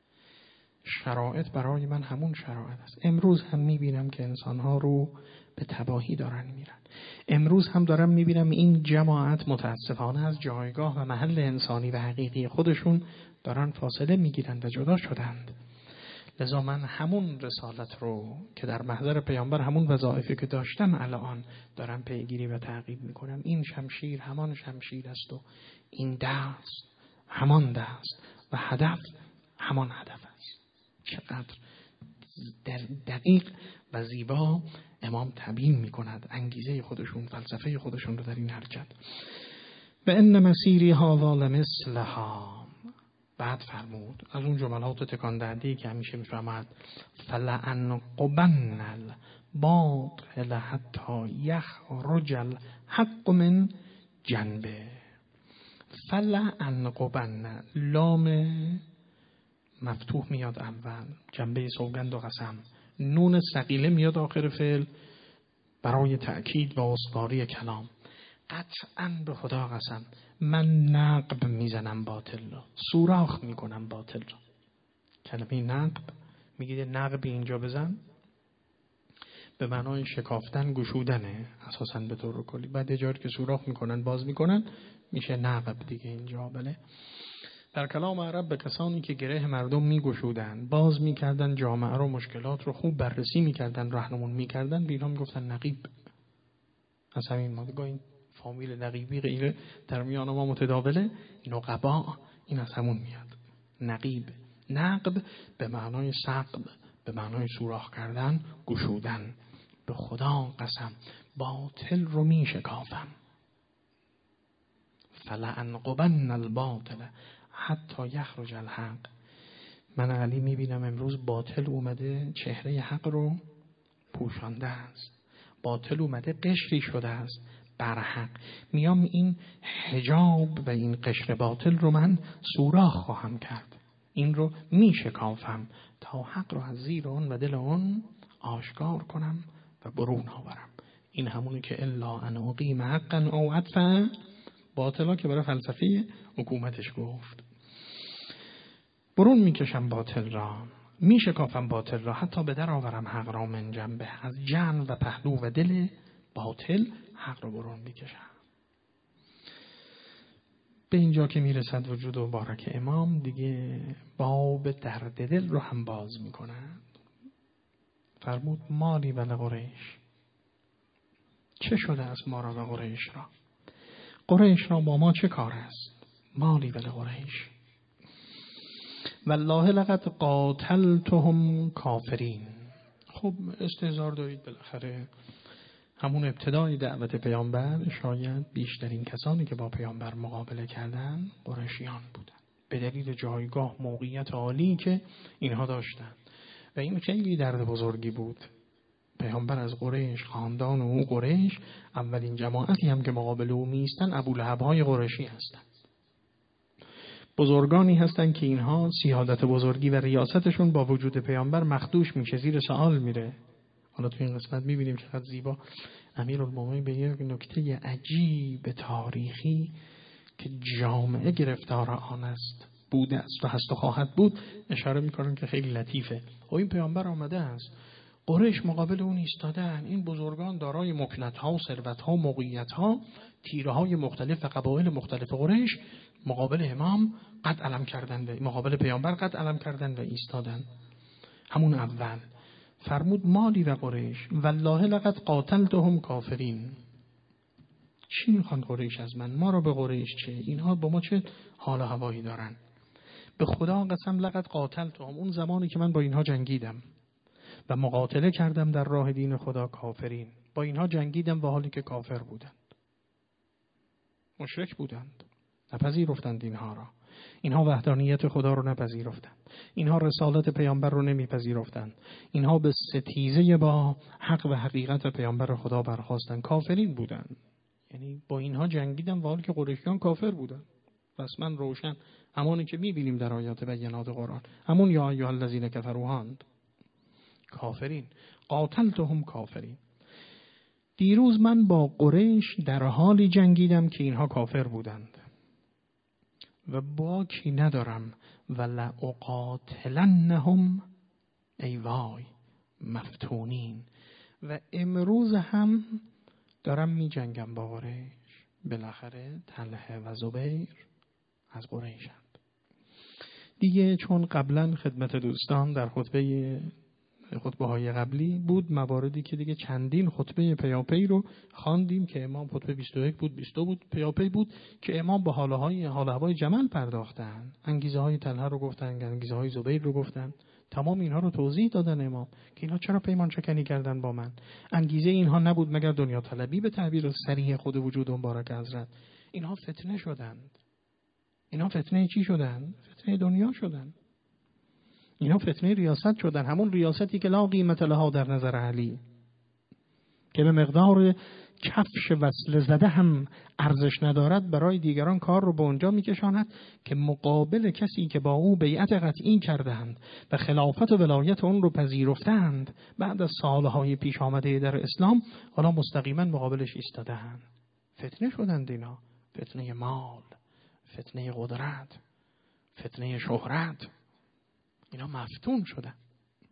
شرایط برای من همون شرایط است. امروز هم میبینم که انسانها رو به تباهی دارن میرن. امروز هم دارم میبینم این جماعت متاسفانه از جایگاه و محل انسانی و حقیقی خودشون دارن فاصله میگیرن و جدا شدند. لذا من همون رسالت رو که در محضر پیامبر، همون وظایفی که داشتم الان دارم پیگیری و تعقیب میکنم. این شمشیر همان شمشیر است و این دست همان دست و هدف همان هدف است. چقدر دقیق و زیبا امام تبیین میکند انگیزه خودشون، فلسفه خودشون رو در این حرکت. و ان مسیری هذا لمثلها. بعد فرمود از اون جملات تکان دهنده که همیشه میفرماد فلعنقبن الباطل حتی یخرج الحق من جنبه. فلعنقبن، لام مفتوح میاد اول، جنبه سوگند و قسم، نون ثقیله میاد آخر فعل برای تأکید و استواری کلام. قطعاً به خدا قسم من نقب میزنم باطل را، سوراخ میکنم باطل را. کلمه نقب، میگید نقب اینجا بزن، به معنای شکافتن، گشودنه اساساً به طور کلی. بعد جایی که سوراخ میکنن باز میکنن میشه نقب دیگه اینجا. بله در کلام عرب به کسانی که گره مردم میگشودن، باز میکردن، جامعه رو، مشکلات رو خوب بررسی میکردن، راهنمون میکردن، به اینها میگفتن نقیب. از همین ما این فامیل نقیبی غیره در میان ما متداوله، نقبا، این از همون میاد. نقیب، نقب به معنای ثقب، به معنای سوراخ کردن، گشودن. به خدا قسم باطل رو می شکافم. فلانقبن الباطل حتی یخرج الحق. من علی می بینم امروز باطل اومده چهره حق رو پوشانده است، باطل اومده قشری شده است بر حق. میام این حجاب و این قشر باطل رو من سوراخ خواهم کرد، این رو می شکافم تا حق رو از زیر اون و دل اون آشکار کنم و برون آورم. این همونی که الا ان اقیم حقا او عطفا باطلا که برای فلسفه حکومتش گفت. برون میکشم باطل را، میشکافم باطل را، حتی به در آورم حق را من جنبه، از جن و پهلو و دل باطل حق را برون میکشم. به اینجا که میرسد وجود مبارک امام، دیگه باب درد دل رو هم باز میکنند. فرمود مالی و لقریش، چه شده از ما را و قریش را؟ قریش را با ما چه کار است؟ مالی و لقریش والله لقد قاتلتهم کافرین. خب استهزار دارید، بالاخره همون ابتدای دعوت پیامبر شاید بیشترین کسانی که با پیامبر مقابله کردن قریشیان بودن، به دلیل جایگاه، موقعیت عالی که اینها داشتن و این خیلی درد بزرگی بود. پیامبر از قریش، خاندان او قریش، اولین جماعتی هم که مقابل او میستن ابولهب‌های قریشی هستند. بزرگانی هستند که اینها سیادت بزرگی و ریاستشون با وجود پیامبر مخدوش میشه، زیر سوال میره. حالا تو این قسمت میبینیم چقدر زیبا امیرالمومنین به یک نکته عجیب تاریخی که جامعه گرفتار آن است، بوده است و هست و خواهد بود، اشاره میکنن که خیلی لطیفه. و این پیامبر آمده است، قریش مقابل اون ایستادن، این بزرگان دارای مکنت‌ها و ثروت‌ها و موقعیت‌ها، تیره‌های مختلف و قبایل مختلف قریش مقابل امام قد علم کردن و مقابل پیامبر قد علم کردن و ایستادن. همون اول فرمود مالی و قریش والله لقد قاتلتهم کافرین. چی میخوان قریش از من؟ ما را به قریش چه؟ اینها با ما چه حال و هوایی دارن؟ به خدا قسم لقد قاتلتهم، اون زمانی که من با اینها جنگیدم و مقاتله کردم در راه دین خدا، کافرین، با اینها جنگیدم و حالی که کافر بودند، مشرک بودند، نپذیرفتند اینها را. اینها وحدانیت خدا رو نپذیرفتند، اینها رسالت پیامبر رو نمیپذیرفتند، اینها به ستیزه با حق و حقیقت پیامبر خدا برخاستند، کافرین بودند. یعنی با اینها جنگیدم و حالی که قریشیان کافر بودند. پس من روشن همونی که میبینیم در آیات بینات قرآن، همون یا ایها الذین کفروهاند، کافرین، قاتلتهم کافرین. دیروز من با قریش در حالی جنگیدم که اینها کافر بودند و باکی ندارم ولا اقاتلنهم ای وای مفتونین، و امروز هم دارم می جنگم با قریش. بالاخره طلحه و زبیر از قریشند دیگه. چون قبلا خدمت دوستان در خطبه های قبلی بود مواردی که دیگه چندین خطبه پیاپی رو خواندیم که امام خطبه 21 بود، 20 بود پیاپی بود که امام به حال هوای جمل پرداختن، انگیزه های طلحه رو گفتن، انگیزه های زبیر رو گفتن، تمام اینها رو توضیح دادن امام که اینها چرا پیمان شکنی کردن با من. انگیزه اینها نبود مگر دنیا طلبی به تعبیر صریح خود وجود مبارک حضرت. اینها فتنه شدند. اینها فتنه چی شدند؟ فتنه دنیا شدند. اینا فتنه ریاست شدن، همون ریاستی که لا قیمت لها در نظر علی، که به مقدار کفش وصل زده هم ارزش ندارد، برای دیگران کار رو به اونجا میکشاند که مقابل کسی که با او بیعت قطعی کردند و خلافت و ولایت اون رو پذیرفتند بعد از سالهای پیش آمده در اسلام، حالا مستقیما مقابلش ایستادند. فتنه شدند اینا، فتنه مال، فتنه قدرت، فتنه شهرت، اینا مفتون شدن.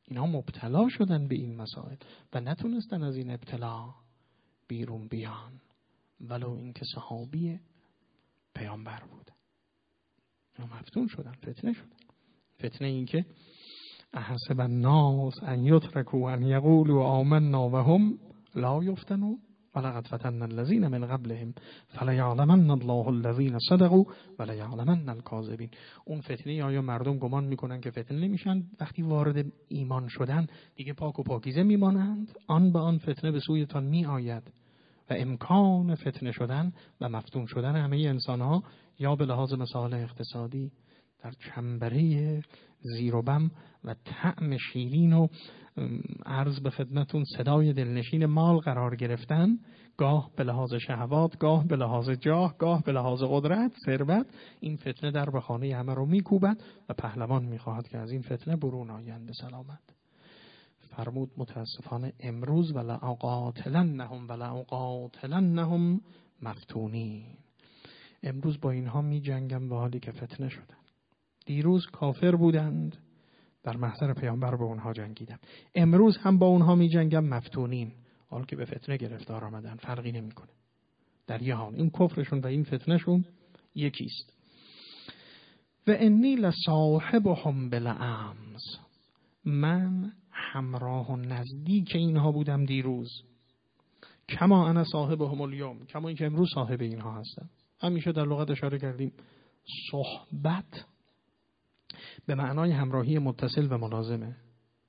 اینها مبتلا شدن به این مسائل و نتونستن از این ابتلا بیرون بیان، ولو اینکه صحابی پیامبر بودن. اینا مفتون شدن، فتنه شدن. فتنه این که احسب الناس ان یترکوا ان یقولوا آمنا وهم لا یفتنون ولقد فتنا الذین من قبلهم فلیعلمن الله الذین صدقوا ولیعلمن الکاذبین. اون فتنه آیا مردم گمان میکنن که فتنه نمیشن؟ وقتی وارد ایمان شدن دیگه پاک و پاکیزه میمانند. آن به آن فتنه به سویتان می آید و امکان فتنه شدن و مفتون شدن همه انسان ها یا به لحاظ مصالح اقتصادی در چنبره زیر و بم و طعم شیرین و عرض به خدمتون صدای دلنشین مال قرار گرفتن، گاه به لحاظ شهوات، گاه به لحاظ جاه، گاه به لحاظ قدرت، ثروت، این فتنه در به خانه همه رو میکوبد و پهلوان میخواهد که از این فتنه برون آیند به سلامت. فرمود متاسفانه امروز ولأقاتلنهم مفتونین. امروز با اینها می جنگم و حالی که فتنه شدن. دیروز کافر بودند، در محضر پیامبر با اونها جنگیدم. امروز هم با اونها می جنگم مفتونین، حالا که به فتنه گرفتار آمدن. فرقی نمیکنه. در یه حال این کفرشون و این فتنهشون یکیست. و انی لصاحبهم بالامس، من همراه و نزدیک اینها بودم دیروز. کما انا صاحبهم الیوم، کما اینکه امروز صاحب اینها هستم. همیشه در لغت اشاره کردیم صحبت به معنای همراهی متصل و ملازمه.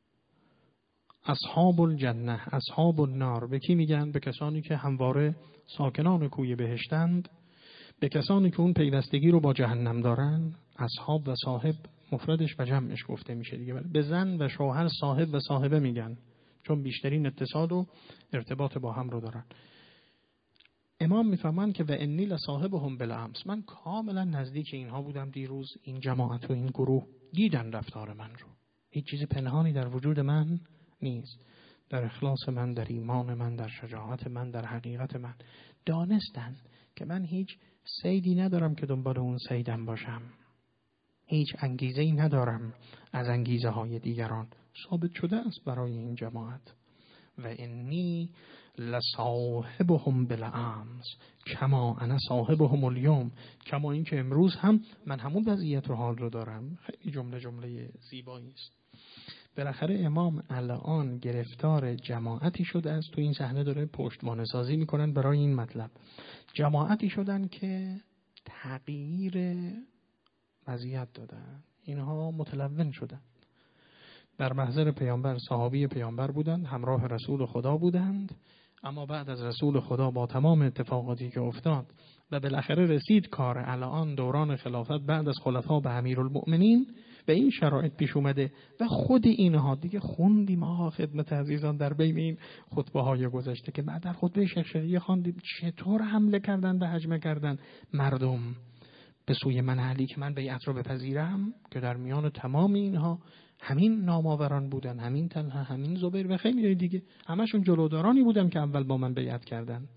اصحاب الجنه اصحاب النار به کی میگن؟ به کسانی که همواره ساکنان کوی بهشتند، به کسانی که اون پیوستگی رو با جهنم دارن. اصحاب و صاحب مفردش و جمعش گفته میشه دیگه. به زن و شوهر صاحب و صاحبه میگن، چون بیشترین اتصال و ارتباط با هم رو دارن. امام میفهمن که و انی لصاحبهم بالامس، من کاملا نزدیک اینها بودم دیروز. این جماعت و این گروه دیدن رفتار من رو، هیچ چیز پنهانی در وجود من نیست، در اخلاص من، در ایمان من، در شجاعت من، در حقیقت من. دانستن که من هیچ صیدی ندارم که دنبال اون صیدم باشم، هیچ انگیزه‌ای ندارم از انگیزه های دیگران. ثابت شده است برای این جماعت. و انی لصاحبهم بالامس کما انا صاحبهم الیوم، کما این که امروز هم من همون وضعیت و حال رو دارم. خیلی جمله زیبایی است. بالاخره امام الان گرفتار جماعتی شده است. تو این صحنه داره پشتوانه سازی میکنن برای این مطلب. جماعتی شدن که تغییر وضعیت دادن، اینها متلون شدن. در محضر پیامبر صحابی پیامبر بودند، همراه رسول خدا بودند، اما بعد از رسول خدا با تمام اتفاقاتی که افتاد و بالاخره رسید کار الان دوران خلافت بعد از خلفا به امیرالمؤمنین و این شرایط پیش اومده و خود اینها دیگه خوندیم آقا خدمت عزیزان در بین این خطبه های گذشته که بعد در خطبه شیخ خواندیم چطور حمله کردن و هجمه کردن مردم به سوی من علی که من بیعت رو بپذیرم، که در میان تمام اینها همین نامآوران بودن، همین طلحه، همین زبیر و خیلی دیگه، همشون جلودارانی بودن که اول با من بیعت کردند.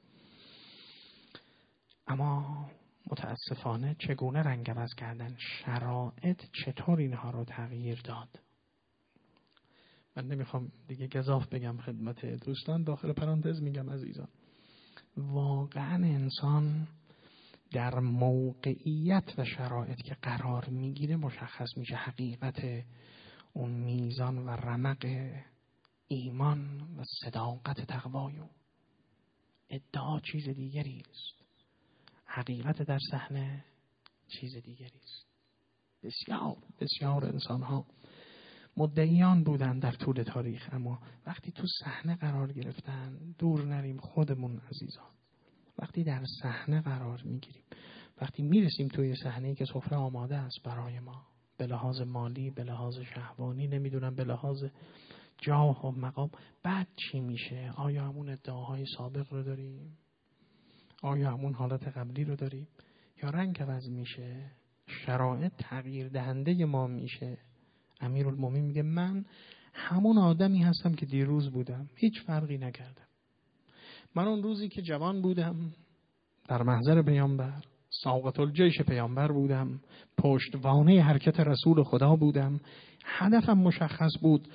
اما متاسفانه چگونه رنگ عوض کردن؟ شرایط چطور اینها رو تغییر داد؟ من نمیخوام دیگه گزاف بگم خدمت دوستان، داخل پرانتز میگم عزیزان، واقعا انسان در موقعیت و شرایط که قرار میگیره مشخص میشه حقیقت اون میزان و رمق ایمان و صداقت تقوای. ادعا چیز دیگری است، حقیقت در صحنه چیز دیگری است. بسیار انسان ها مدعیان بودن در طول تاریخ، اما وقتی تو صحنه قرار گرفتن، دور نریم خودمون عزیزان، وقتی در صحنه قرار میگیریم، وقتی میرسیم توی صحنه‌ای که سفره آماده است برای ما، به لحاظ مالی، به لحاظ شهوانی، نمیدونم به لحاظ جاه و مقام، بعد چی میشه؟ آیا همون ادعاهای سابق رو داریم؟ آیا همون حالت قبلی رو داریم؟ یا رنگ عوض میشه؟ شرایط تغییر دهنده ما میشه؟ امیرالمومنین میگه من همون آدمی هستم که دیروز بودم، هیچ فرقی نکردم. من اون روزی که جوان بودم در محضر پیامبر، ساقط الجیش پیامبر بودم، پشتوانه حرکت رسول خدا بودم، هدفم مشخص بود،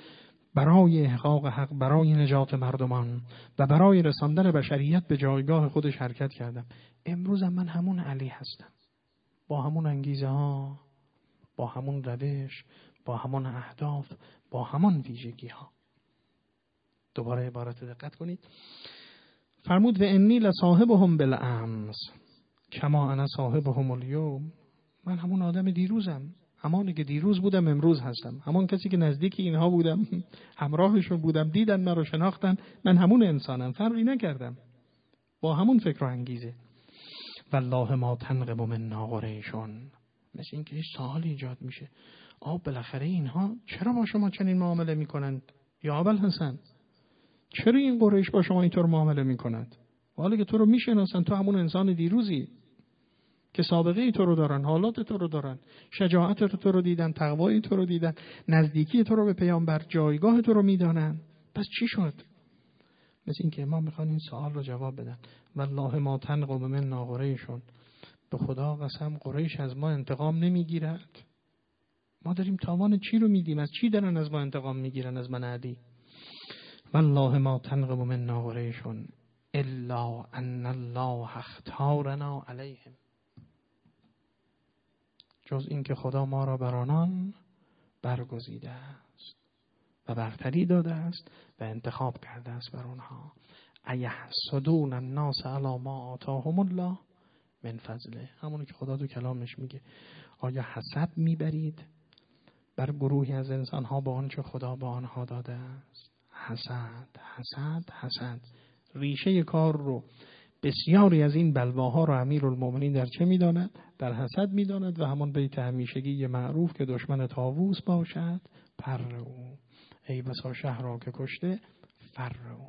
برای احقاق حق، برای نجات مردمان و برای رساندن بشریت به جایگاه خودش حرکت کردم. امروز من همون علی هستم، با همون انگیزه ها، با همون روش، با همون اهداف، با همون ویژگی ها. دوباره عبارت دقت کنید. فرمود و انی لصاحبهم بالامس کما انا صاحبهم اليوم. من همون آدم دیروزم، همانی که دیروز بودم امروز هستم، همون کسی که نزدیک اینها بودم، همراهشون بودم، دیدن من رو، شناختن، من همون انسانم، فرقی نکردم، با همون فکر و انگیزه. والله ما تنقم منا قریشون. مثل این که سوال ایجاد میشه، بالاخره اینها چرا با شما چنین معامله میکنند؟ یا ابوالحسن، چرا این قریش با شما اینطور معامله میکنند؟ حالا که تو رو میشناسن، تو همون انسان دیروزی که سابقه تو رو دارن، حالات تو رو دارن، شجاعت تو رو دیدن، تقوای تو رو دیدن، نزدیکی تو رو به پیامبر، جایگاه تو رو میدانن. پس چی شد؟ مثل این که امام میخوان این سوال رو جواب بدن. والله ما تنقم منا قریشون. به خدا قسم قریش از ما انتقام نمیگیرد. ما داریم تاوان چی رو میدیم؟ از چی دارن از ما انتقام میگیرن؟ از من علی. والله ما تنقم منا قریشون الا ان الله اختارنا علیهم. جز این که خدا ما را بر آنان برگزیده است و برتری داده است و انتخاب کرده است بر آنها. ایحسدون الناس علی ما آتاهم الله من فضله. همونی که خدا تو کلامش میگه، آیا حسد میبرید بر گروهی از انسانها با آنچه خدا با آنها داده است؟ حسد، حسد، حسد. ریشه کار رو بسیاری از این بلواها رو امیرالمومنین در چه میداند؟ در حسد میداند و همون بیت همیشگی معروف که دشمن طاووس باشد پر او، ای بسا شهر را که کشته فر او.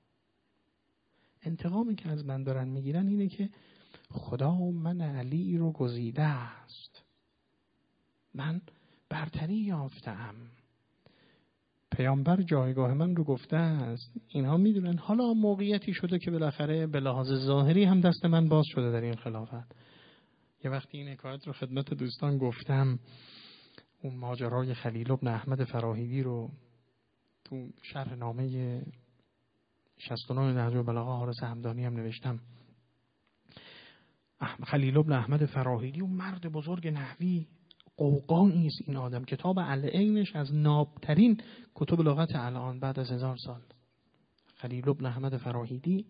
انتقامی که از من دارن میگیرن اینه که خدا من علی رو گزیده است، من برتری یافتم، پیامبر جایگاه من رو گفته است. اینها میدونن. حالا موقعیتی شده که بالاخره به لحاظ ظاهری هم دست من باز شده در این خلافت. یه وقتی این حکایت رو خدمت دوستان گفتم، اون ماجرای خلیل بن احمد فراهیدی رو تو شرح نامه 69 نهج البلاغه حارث همدانی هم نوشتم. خلیل بن احمد فراهیدی، اون مرد بزرگ نحوی، قوقایی است این آدم. کتاب العینش از نابترین کتب لغت الان بعد از 1000 سال. خلیل بن احمد فراهیدی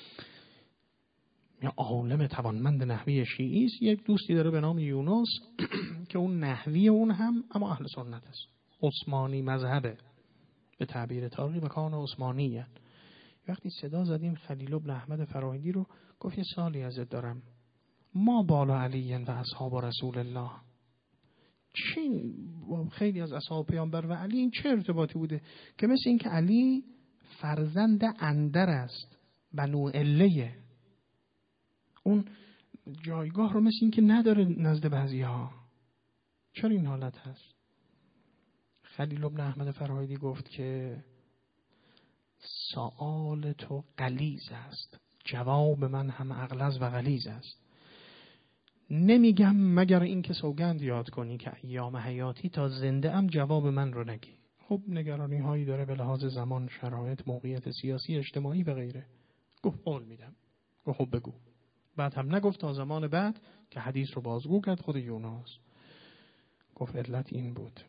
یا عالم توانمند نحوی شیعی است. یک دوستی داره به نام یونس که اون نحوی اون هم اما اهل سنت است، عثمانی مذهبه به تعبیر تاریخی، مکان عثمانیه. وقتی صدا زدیم خلیل بن احمد فراهیدی رو، گفت یه سالی ازت دارم، ما بالا علی و اصحاب رسول الله، چین خیلی از اصحاب پیامبر و علی این چه ارتباطی بوده که مثل این که علی فرزند اندر است، بنو الیه، اون جایگاه رو مثل این که نداره نزد بعضی ها. چرا این حالت هست؟ خلیل بن احمد فراهیدی گفت که سوال تو غلیظ است، جواب من هم اغلظ و غلیظ است. نمیگم مگر این که سوگند یاد کنی که ایام حیاتی تا زنده ام جواب من رو نگی. خب نگرانی هایی داره به لحاظ زمان، شرایط، موقعیت سیاسی، اجتماعی و غیره. گفت قول میدم. گفت خب بگو. بعد هم نگفت تا زمان بعد که حدیث رو بازگو کرد خود یونس. گفت علت این بود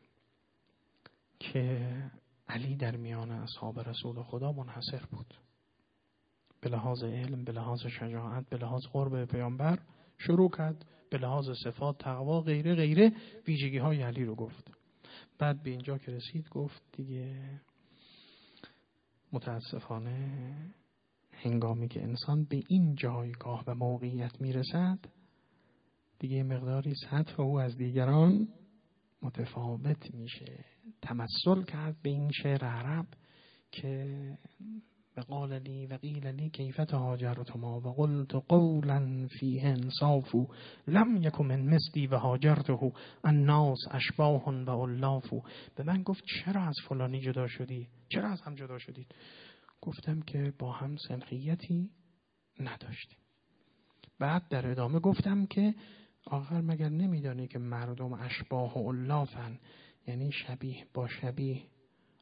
که علی در میان اصحاب رسول خدا منحصر بود، به لحاظ علم، به لحاظ شجاعت، به لحاظ قرب پیامبر شروع کرد، به لحاظ صفات، تقوا، غیره غیره ویژگی های علی رو گفت. بعد به اینجا که رسید گفت دیگه متاسفانه هنگامی که انسان به این جایگاه و موقعیت میرسد دیگه مقداری سطح او از دیگران متفاوت میشه. تمثل کرد به این شعر عرب که وقال لی وقیل لی کیف تهاجرتما وقلت قولا فیه انصاف لم یکن من مثلی و هاجرته الناس اشباح و الاف. به من گفت چرا از فلانی جدا شدی؟ چرا از هم جدا شدید؟ گفتم که با هم سنخیتی نداشتیم. بعد در ادامه گفتم که آخر مگر نمیدانی که مردم اشباح و الافن، یعنی شبیه با شبیه،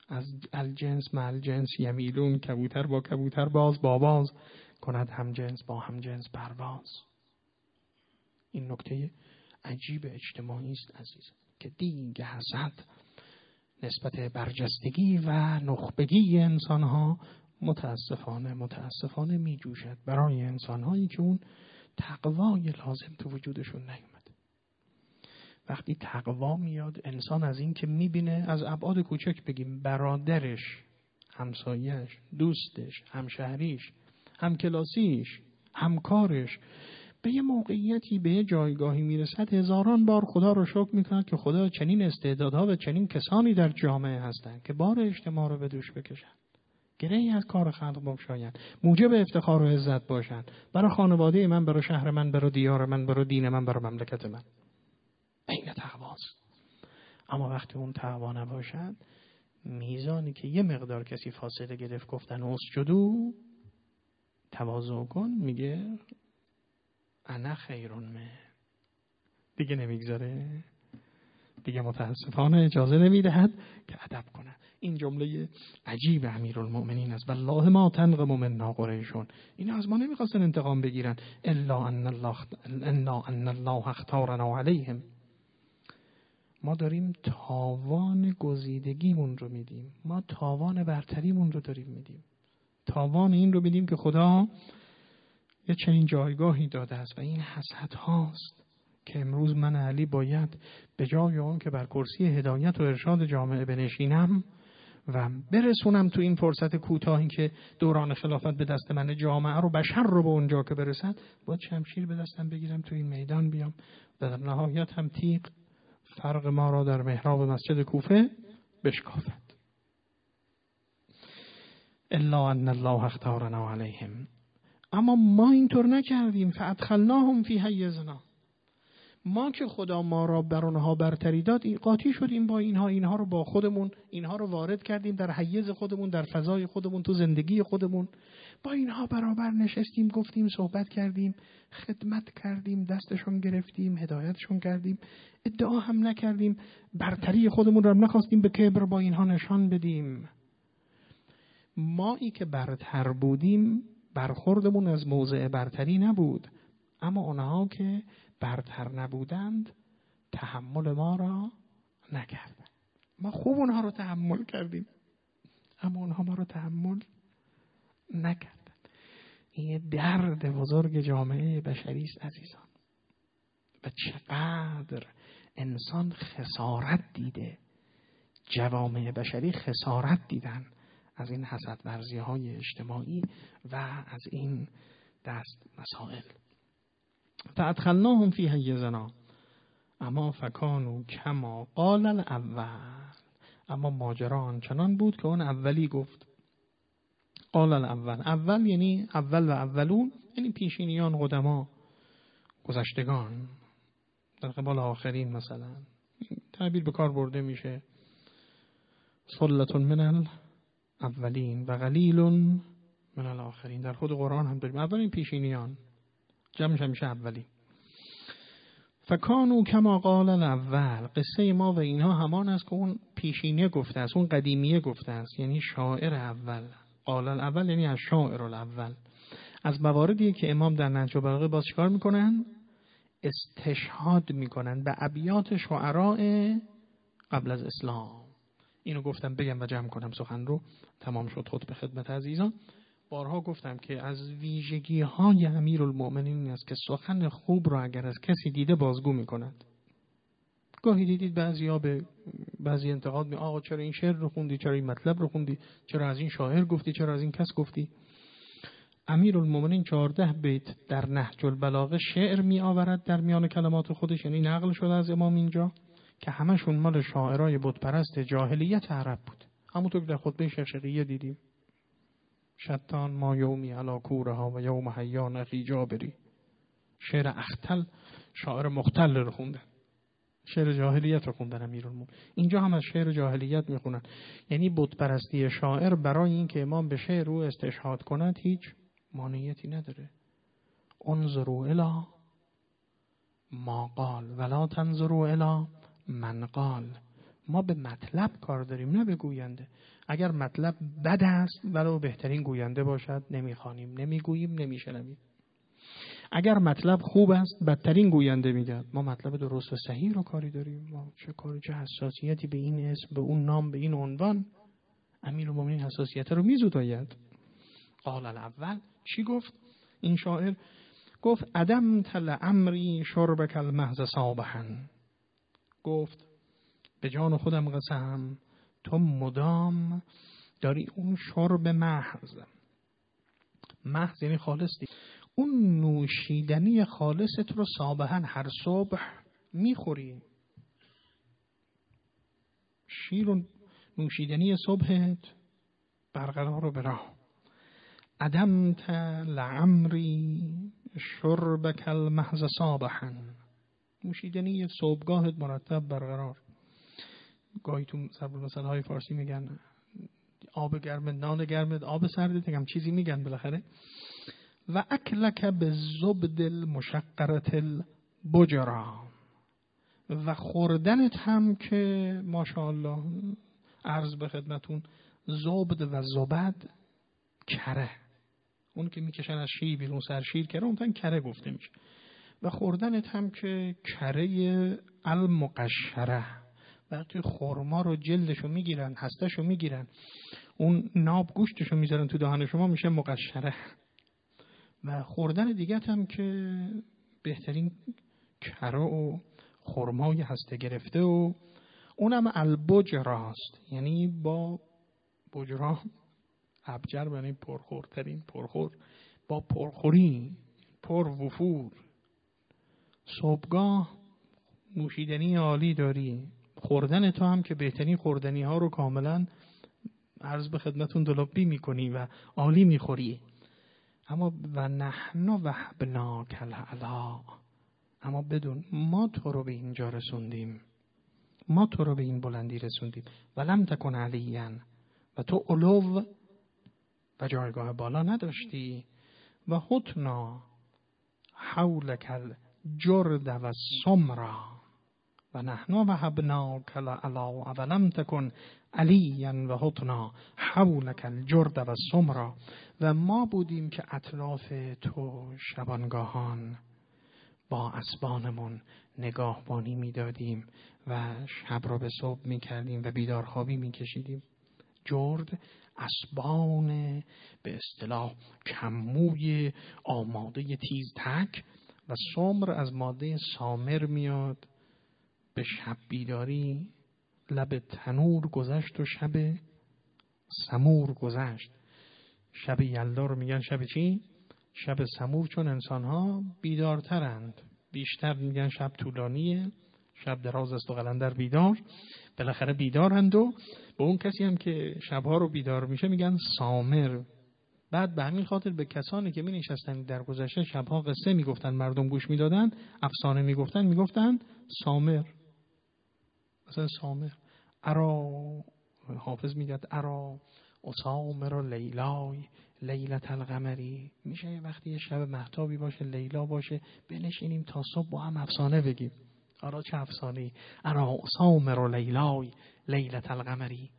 از الجنس مع الجنس یمیلون، کبوتر با کبوتر باز با باز کند هم جنس با هم جنس پرواز. این نکته عجیب اجتماعی است عزیز، که دیگ حسد نسبت برجستگی و نخبگی انسانها متاسفانه می جوشد برای انسانهایی که اون تقوای لازم تو وجودشون نیومده. وقتی تقوا میاد، انسان از این که میبینه از ابعاد کوچک بگیم برادرش، همسایه‌اش، دوستش، همشهریش، همکلاسیش، همکارش به یه موقعیتی، به یه جایگاهی میرسد، هزاران بار خدا رو شکر میکند که خدا چنین استعدادها و چنین کسانی در جامعه هستند که بار اجتماع رو به دوش بکشن، گرهی از کار خلق باشن، موجب افتخار و عزت باشن برای خانواده من، برای شهر من، برای دیار من، برای دین من، برای مملکت من. این تقواست. اما وقتی اون تقوا نباشد، میزانی که یه مقدار کسی فاصله گرفت گفتن اسجدو، تواضع کن، میگه انا خیرون من، دیگه نمیگذاره، دیگه متاسفانه اجازه نمیدهد که ادب کنه. این جمله عجیب امیرالمؤمنین است. والله ما تنقم منا قریشون، این از ما نمیخواستن انتقام بگیرن، الا ان الله اختارنا علیهم. ما داریم تاوان گزیدگیمون رو میدیم، ما تاوان برتریمون رو داریم میدیم، تاوان این رو میدیم که خدا یه چنین جایگاهی داده است. و این حسد هاست که امروز من علی باید به جای اون که بر کرسی هدایت و ارشاد جامعه بنشینم و برسونم تو این فرصت کوتاهی که دوران خلافت به دست من، جامعه رو، بشر رو به اونجا که برسد، باید شمشیر به دستم بگیرم تو این میدان بیام و در نهایت هم تیغ فرق ما را در محراب مسجد کوفه بشکافد. الا ان الله اختارنا علیهم. اما ما اینطور نکردیم. فادخلناهم فی حیزنا. ما که خدا ما را بر اونها برتری داد، قاطی شدیم با اینها رو با خودمون، اینها رو وارد کردیم در حیز خودمون، در فضای خودمون، تو زندگی خودمون، با اینها برابر نشستیم، گفتیم، صحبت کردیم، خدمت کردیم، دستشون گرفتیم، هدایتشون کردیم، ادعا هم نکردیم، برتری خودمون رو هم نخواستیم به کبر با اینها نشان بدیم. مایی که برتر بودیم برخوردمون از موضع برتری نبود، اما اونها که برتر نبودند تحمل ما را نکردند. ما خوب اونها رو تحمل کردیم، اما اونها ما رو تحمل نکردند. این درد بزرگ جامعه بشری است عزیزان. و چقدر انسان خسارت دیده، جوامع بشری خسارت دیدن از این حسد ورزی های اجتماعی و از این دست مسائل. فادخلناهم فی حیزنا اما فکانوا کما قال الاول. اما ماجرا آنچنان بود که اون اولی گفت. قال الاول، اول یعنی اول و اولون، یعنی پیشینیان، قدما، گذشتگان، در قبال آخرین مثلا تعبیر به کار برده میشه. ثلة من الاولین و قلیل من الاخرین. در خود قرآن هم داریم اولین پیشینیان، جمعش همیشه اولی. فکانوا کما قال الاول. قصه ما و اینها همان است که اون پیشینیه گفته است، اون قدیمیه گفته است، یعنی شاعر اول. قال الاول یعنی از شاعر الاول. از مواردی که امام در نهج البلاغه باز چیکار میکنن؟ استشهاد میکنن به ابیات شعراء قبل از اسلام. اینو گفتم بگم و جمع کنم سخن رو. تمام شد خطبه خدمت عزیزان. بارها گفتم که از ویژگی های امیرالمؤمنین این است که سخن خوب را اگر از کسی دیده بازگو میکند. گاهی دیدید بعضیا به بعضی انتقاد آقا چرا این شعر رو خوندی، چرا این مطلب رو خوندی، چرا از این شاعر گفتی، چرا از این کس گفتی. امیرالمؤمنین 14 بیت در نهج البلاغه شعر می آورد در میان کلمات خودش، یعنی نقل شده از امام اینجا، که همشون مال شاعرای بت پرست جاهلیت عرب بود. همونطور که در خطبه شرشقیه دیدیم. شتان ما یومی علا کورها و یوم حیان اخی جابری. شعر اختل، شاعر مختل رو خوندن، شعر جاهلیت رو خوندن امیرالمومنین. اینجا هم از شعر جاهلیت میخونن. یعنی بت پرستی شاعر برای این که امام به شعر رو استشهاد کند هیچ مانعیتی نداره. انظروا الی ما قال ولا تنظروا الی من قال. ما به مطلب کار داریم، نه به گوینده. اگر مطلب بد است ولو بهترین گوینده باشد نمیخوانیم، نمیگوییم، نمیشنویم. اگر مطلب خوب است بدترین گوینده میدهد. ما مطلب درست و صحیح رو کاری داریم. ما چه حساسیتی به این اسم، به اون نام، به این عنوان. امیرالمومنین حساسیت رو میزداید. قال الاول چی گفت این شاعر؟ گفت عدم تل امری شربک المحض صابحا. گفت به جان خودم قسم تو مدام داری اون شرب محض یعنی خالص دی، اون نوشیدنی خالصت رو صابحا هر صبح میخوری. شیر و نوشیدنی صبحت برقرار رو براه. عدمت لعمری شربک المحض صابحا. نوشیدنی صبحگاهت مرتب برقرار. گاهی تو ضرب المثل های فارسی میگن آب گرمت، نان گرمت، آب سردت، هم چیزی میگن بالاخره. و اکلک به زبد المشقرت البجرا. و خوردنت هم که ماشاءالله عرض به خدمتون زبد و زبد کره، اون که میکشن از شیر بیرون، سر شیر کره، اون کره گفته میشه. و خوردنت هم که کره المقشره. وقتی خرما رو جلدشو میگیرن، هستهشو میگیرن، اون ناب گوشتشو میذارن تو دهان شما، میشه مقشره. و خوردن دیگه هم که بهترین کره و خرمای هسته گرفته و اونم البجراست، یعنی با بجرا ابجر یعنی پرخورترین، پرخور با پرخوری، پر وفور. صبحگاه نوشیدنی عالی داری، خوردن تو هم که بهترین خوردنی ها رو کاملا عرض به خدمتون دلابی میکنی و عالی میخوری. اما و نحن وهبناک العلا، اما بدون ما تو رو به اینجا رسوندیم، ما تو رو به این بلندی رسوندیم. ولم تکن علیا، و تو علو و جایگاه بالا نداشتی. و حتنا حولک الجرد و السمرا و نحن وهبناک العلا ولم تکن علیا و حتنا حولک الجرد و السمرا. و ما بودیم که اطراف تو شبانگاهان با اسبانمون نگاهبانی میدادیم و شب را به صبح میکردیم و بیدارخوابی میکشیدیم. جرد اسبان به اصطلاح کموی آماده تیز تک و سمر از ماده سامر میاد. به شب بیداری لب تنور گذشت و شب سمور گذشت. شب یلدا رو میگن شب چی؟ شب سمور، چون انسان‌ها بیدارترند. بیشتر میگن شب طولانیه، شب دراز است و قلندر بیدار. بالاخره بیدارند و به اون کسی هم که شبها رو بیدار میشه میگن سامر. بعد به همین خاطر به کسانی که می نشستن در گذشته شبها قصه میگفتن، مردم گوش میدادن، افسانه میگفتن سامر. مثلا سامر ارا، حافظ میگه ارا اسامر لیلای لیلت القمری. میشه یه وقتی یه شب مهتابی باشه، لیلا باشه، بنشینیم تا صبح با هم افسانه بگیم. آرا چه افسانه‌ای؟ ارا اسامر لیلای لیلت القمری.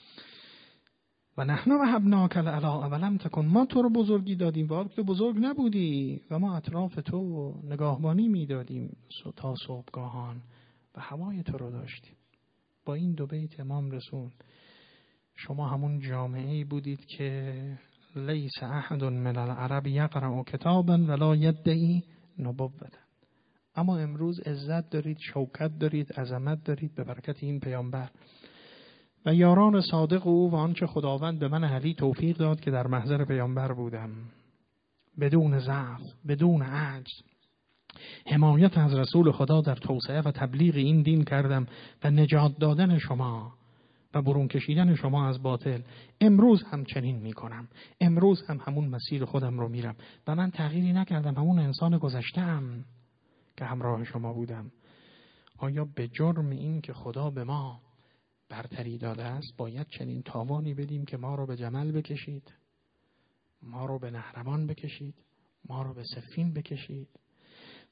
و نحن وهبناک العلا ولم تکن، ما تو رو بزرگی دادیم و تو بزرگ نبودی و ما اطراف تو نگاهبانی میدادیم تا صبحگاهان و هوای تو رو داشتیم. با این دو بیت امام رسول شما همون جامعه‌ای بودید که لیس احد من العرب یقرأ کتابا ولا یدعی نبوة. اما امروز عزت دارید، شوکت دارید، عظمت دارید به برکت این پیامبر و یاران صادق او و آنچه خداوند به من علی توفیق داد که در محضر پیامبر بودم، بدون ضعف، بدون عجز حمایت از رسول خدا در توسعه و تبلیغ این دین کردم و نجات دادن شما و برون کشیدن شما از باطل. امروز هم چنین میکنم، امروز هم همون مسیر خودم رو میرم و من تغییری نکردم، همون انسان گذشته‌ام که همراه شما بودم. آیا به جرم این که خدا به ما برتری داده است باید چنین تاوانی بدیم که ما رو به جمل بکشید، ما رو به نهروان بکشید، ما رو به سفین بکشید؟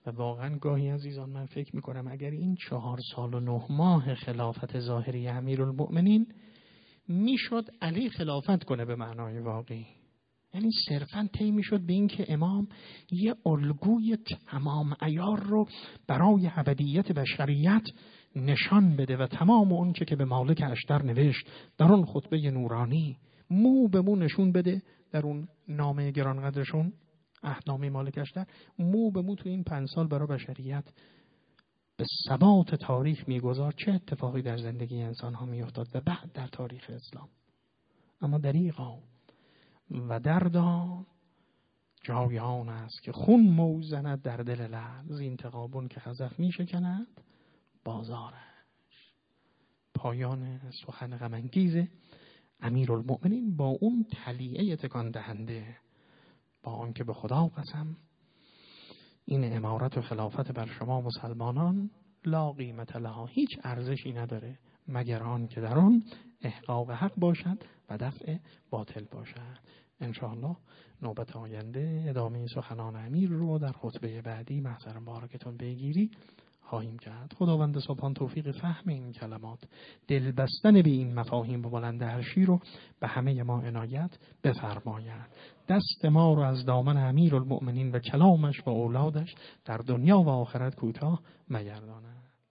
و واقعا گاهی عزیزان من فکر میکنم اگر این 4 سال و 9 ماه خلافت ظاهری امیرالمؤمنین میشد علی خلافت کنه به معنای واقعی، یعنی صرفاً طی میشد به این که امام یه الگوی تمام عیار رو برای ابدیت بشریت نشان بده و تمام اون که به مالک اشتر نوشت در اون خطبه نورانی مو به مو نشون بده، در اون نامه گرانقدرشون عهدنامه مالک اشتر مو به مو تو این 5 سال برای بشریت به ثبات تاریخ میگذار چه اتفاقی در زندگی انسان ها میافتاد و بعد در تاریخ اسلام. اما دریغا و دردان جایان است که خون موزند در دل لعل، زین تغابن که خزف می شکند بازارش. پایان سخن غم‌انگیز امیرالمؤمنین با اون تلیعه تکان دهنده، با آنکه به خدا قسم این امارت و خلافت بر شما مسلمانان لا قیمت لها، هیچ ارزشی نداره مگر آن که در آن احقاق حق باشد و دفع باطل باشد. انشاءالله نوبت آینده ادامه سخنان امیر رو در خطبه بعدی محضر مبارکتون بگیری خواهیم کرد. خداوند سبحان توفیق فهم این کلمات، دل بستن به این مفاهیم بلند عرشی رو به همه ما عنایت بفرماید. دست ما رو از دامن امیرالمؤمنین و کلامش و اولادش در دنیا و آخرت کوتاه مگرداند.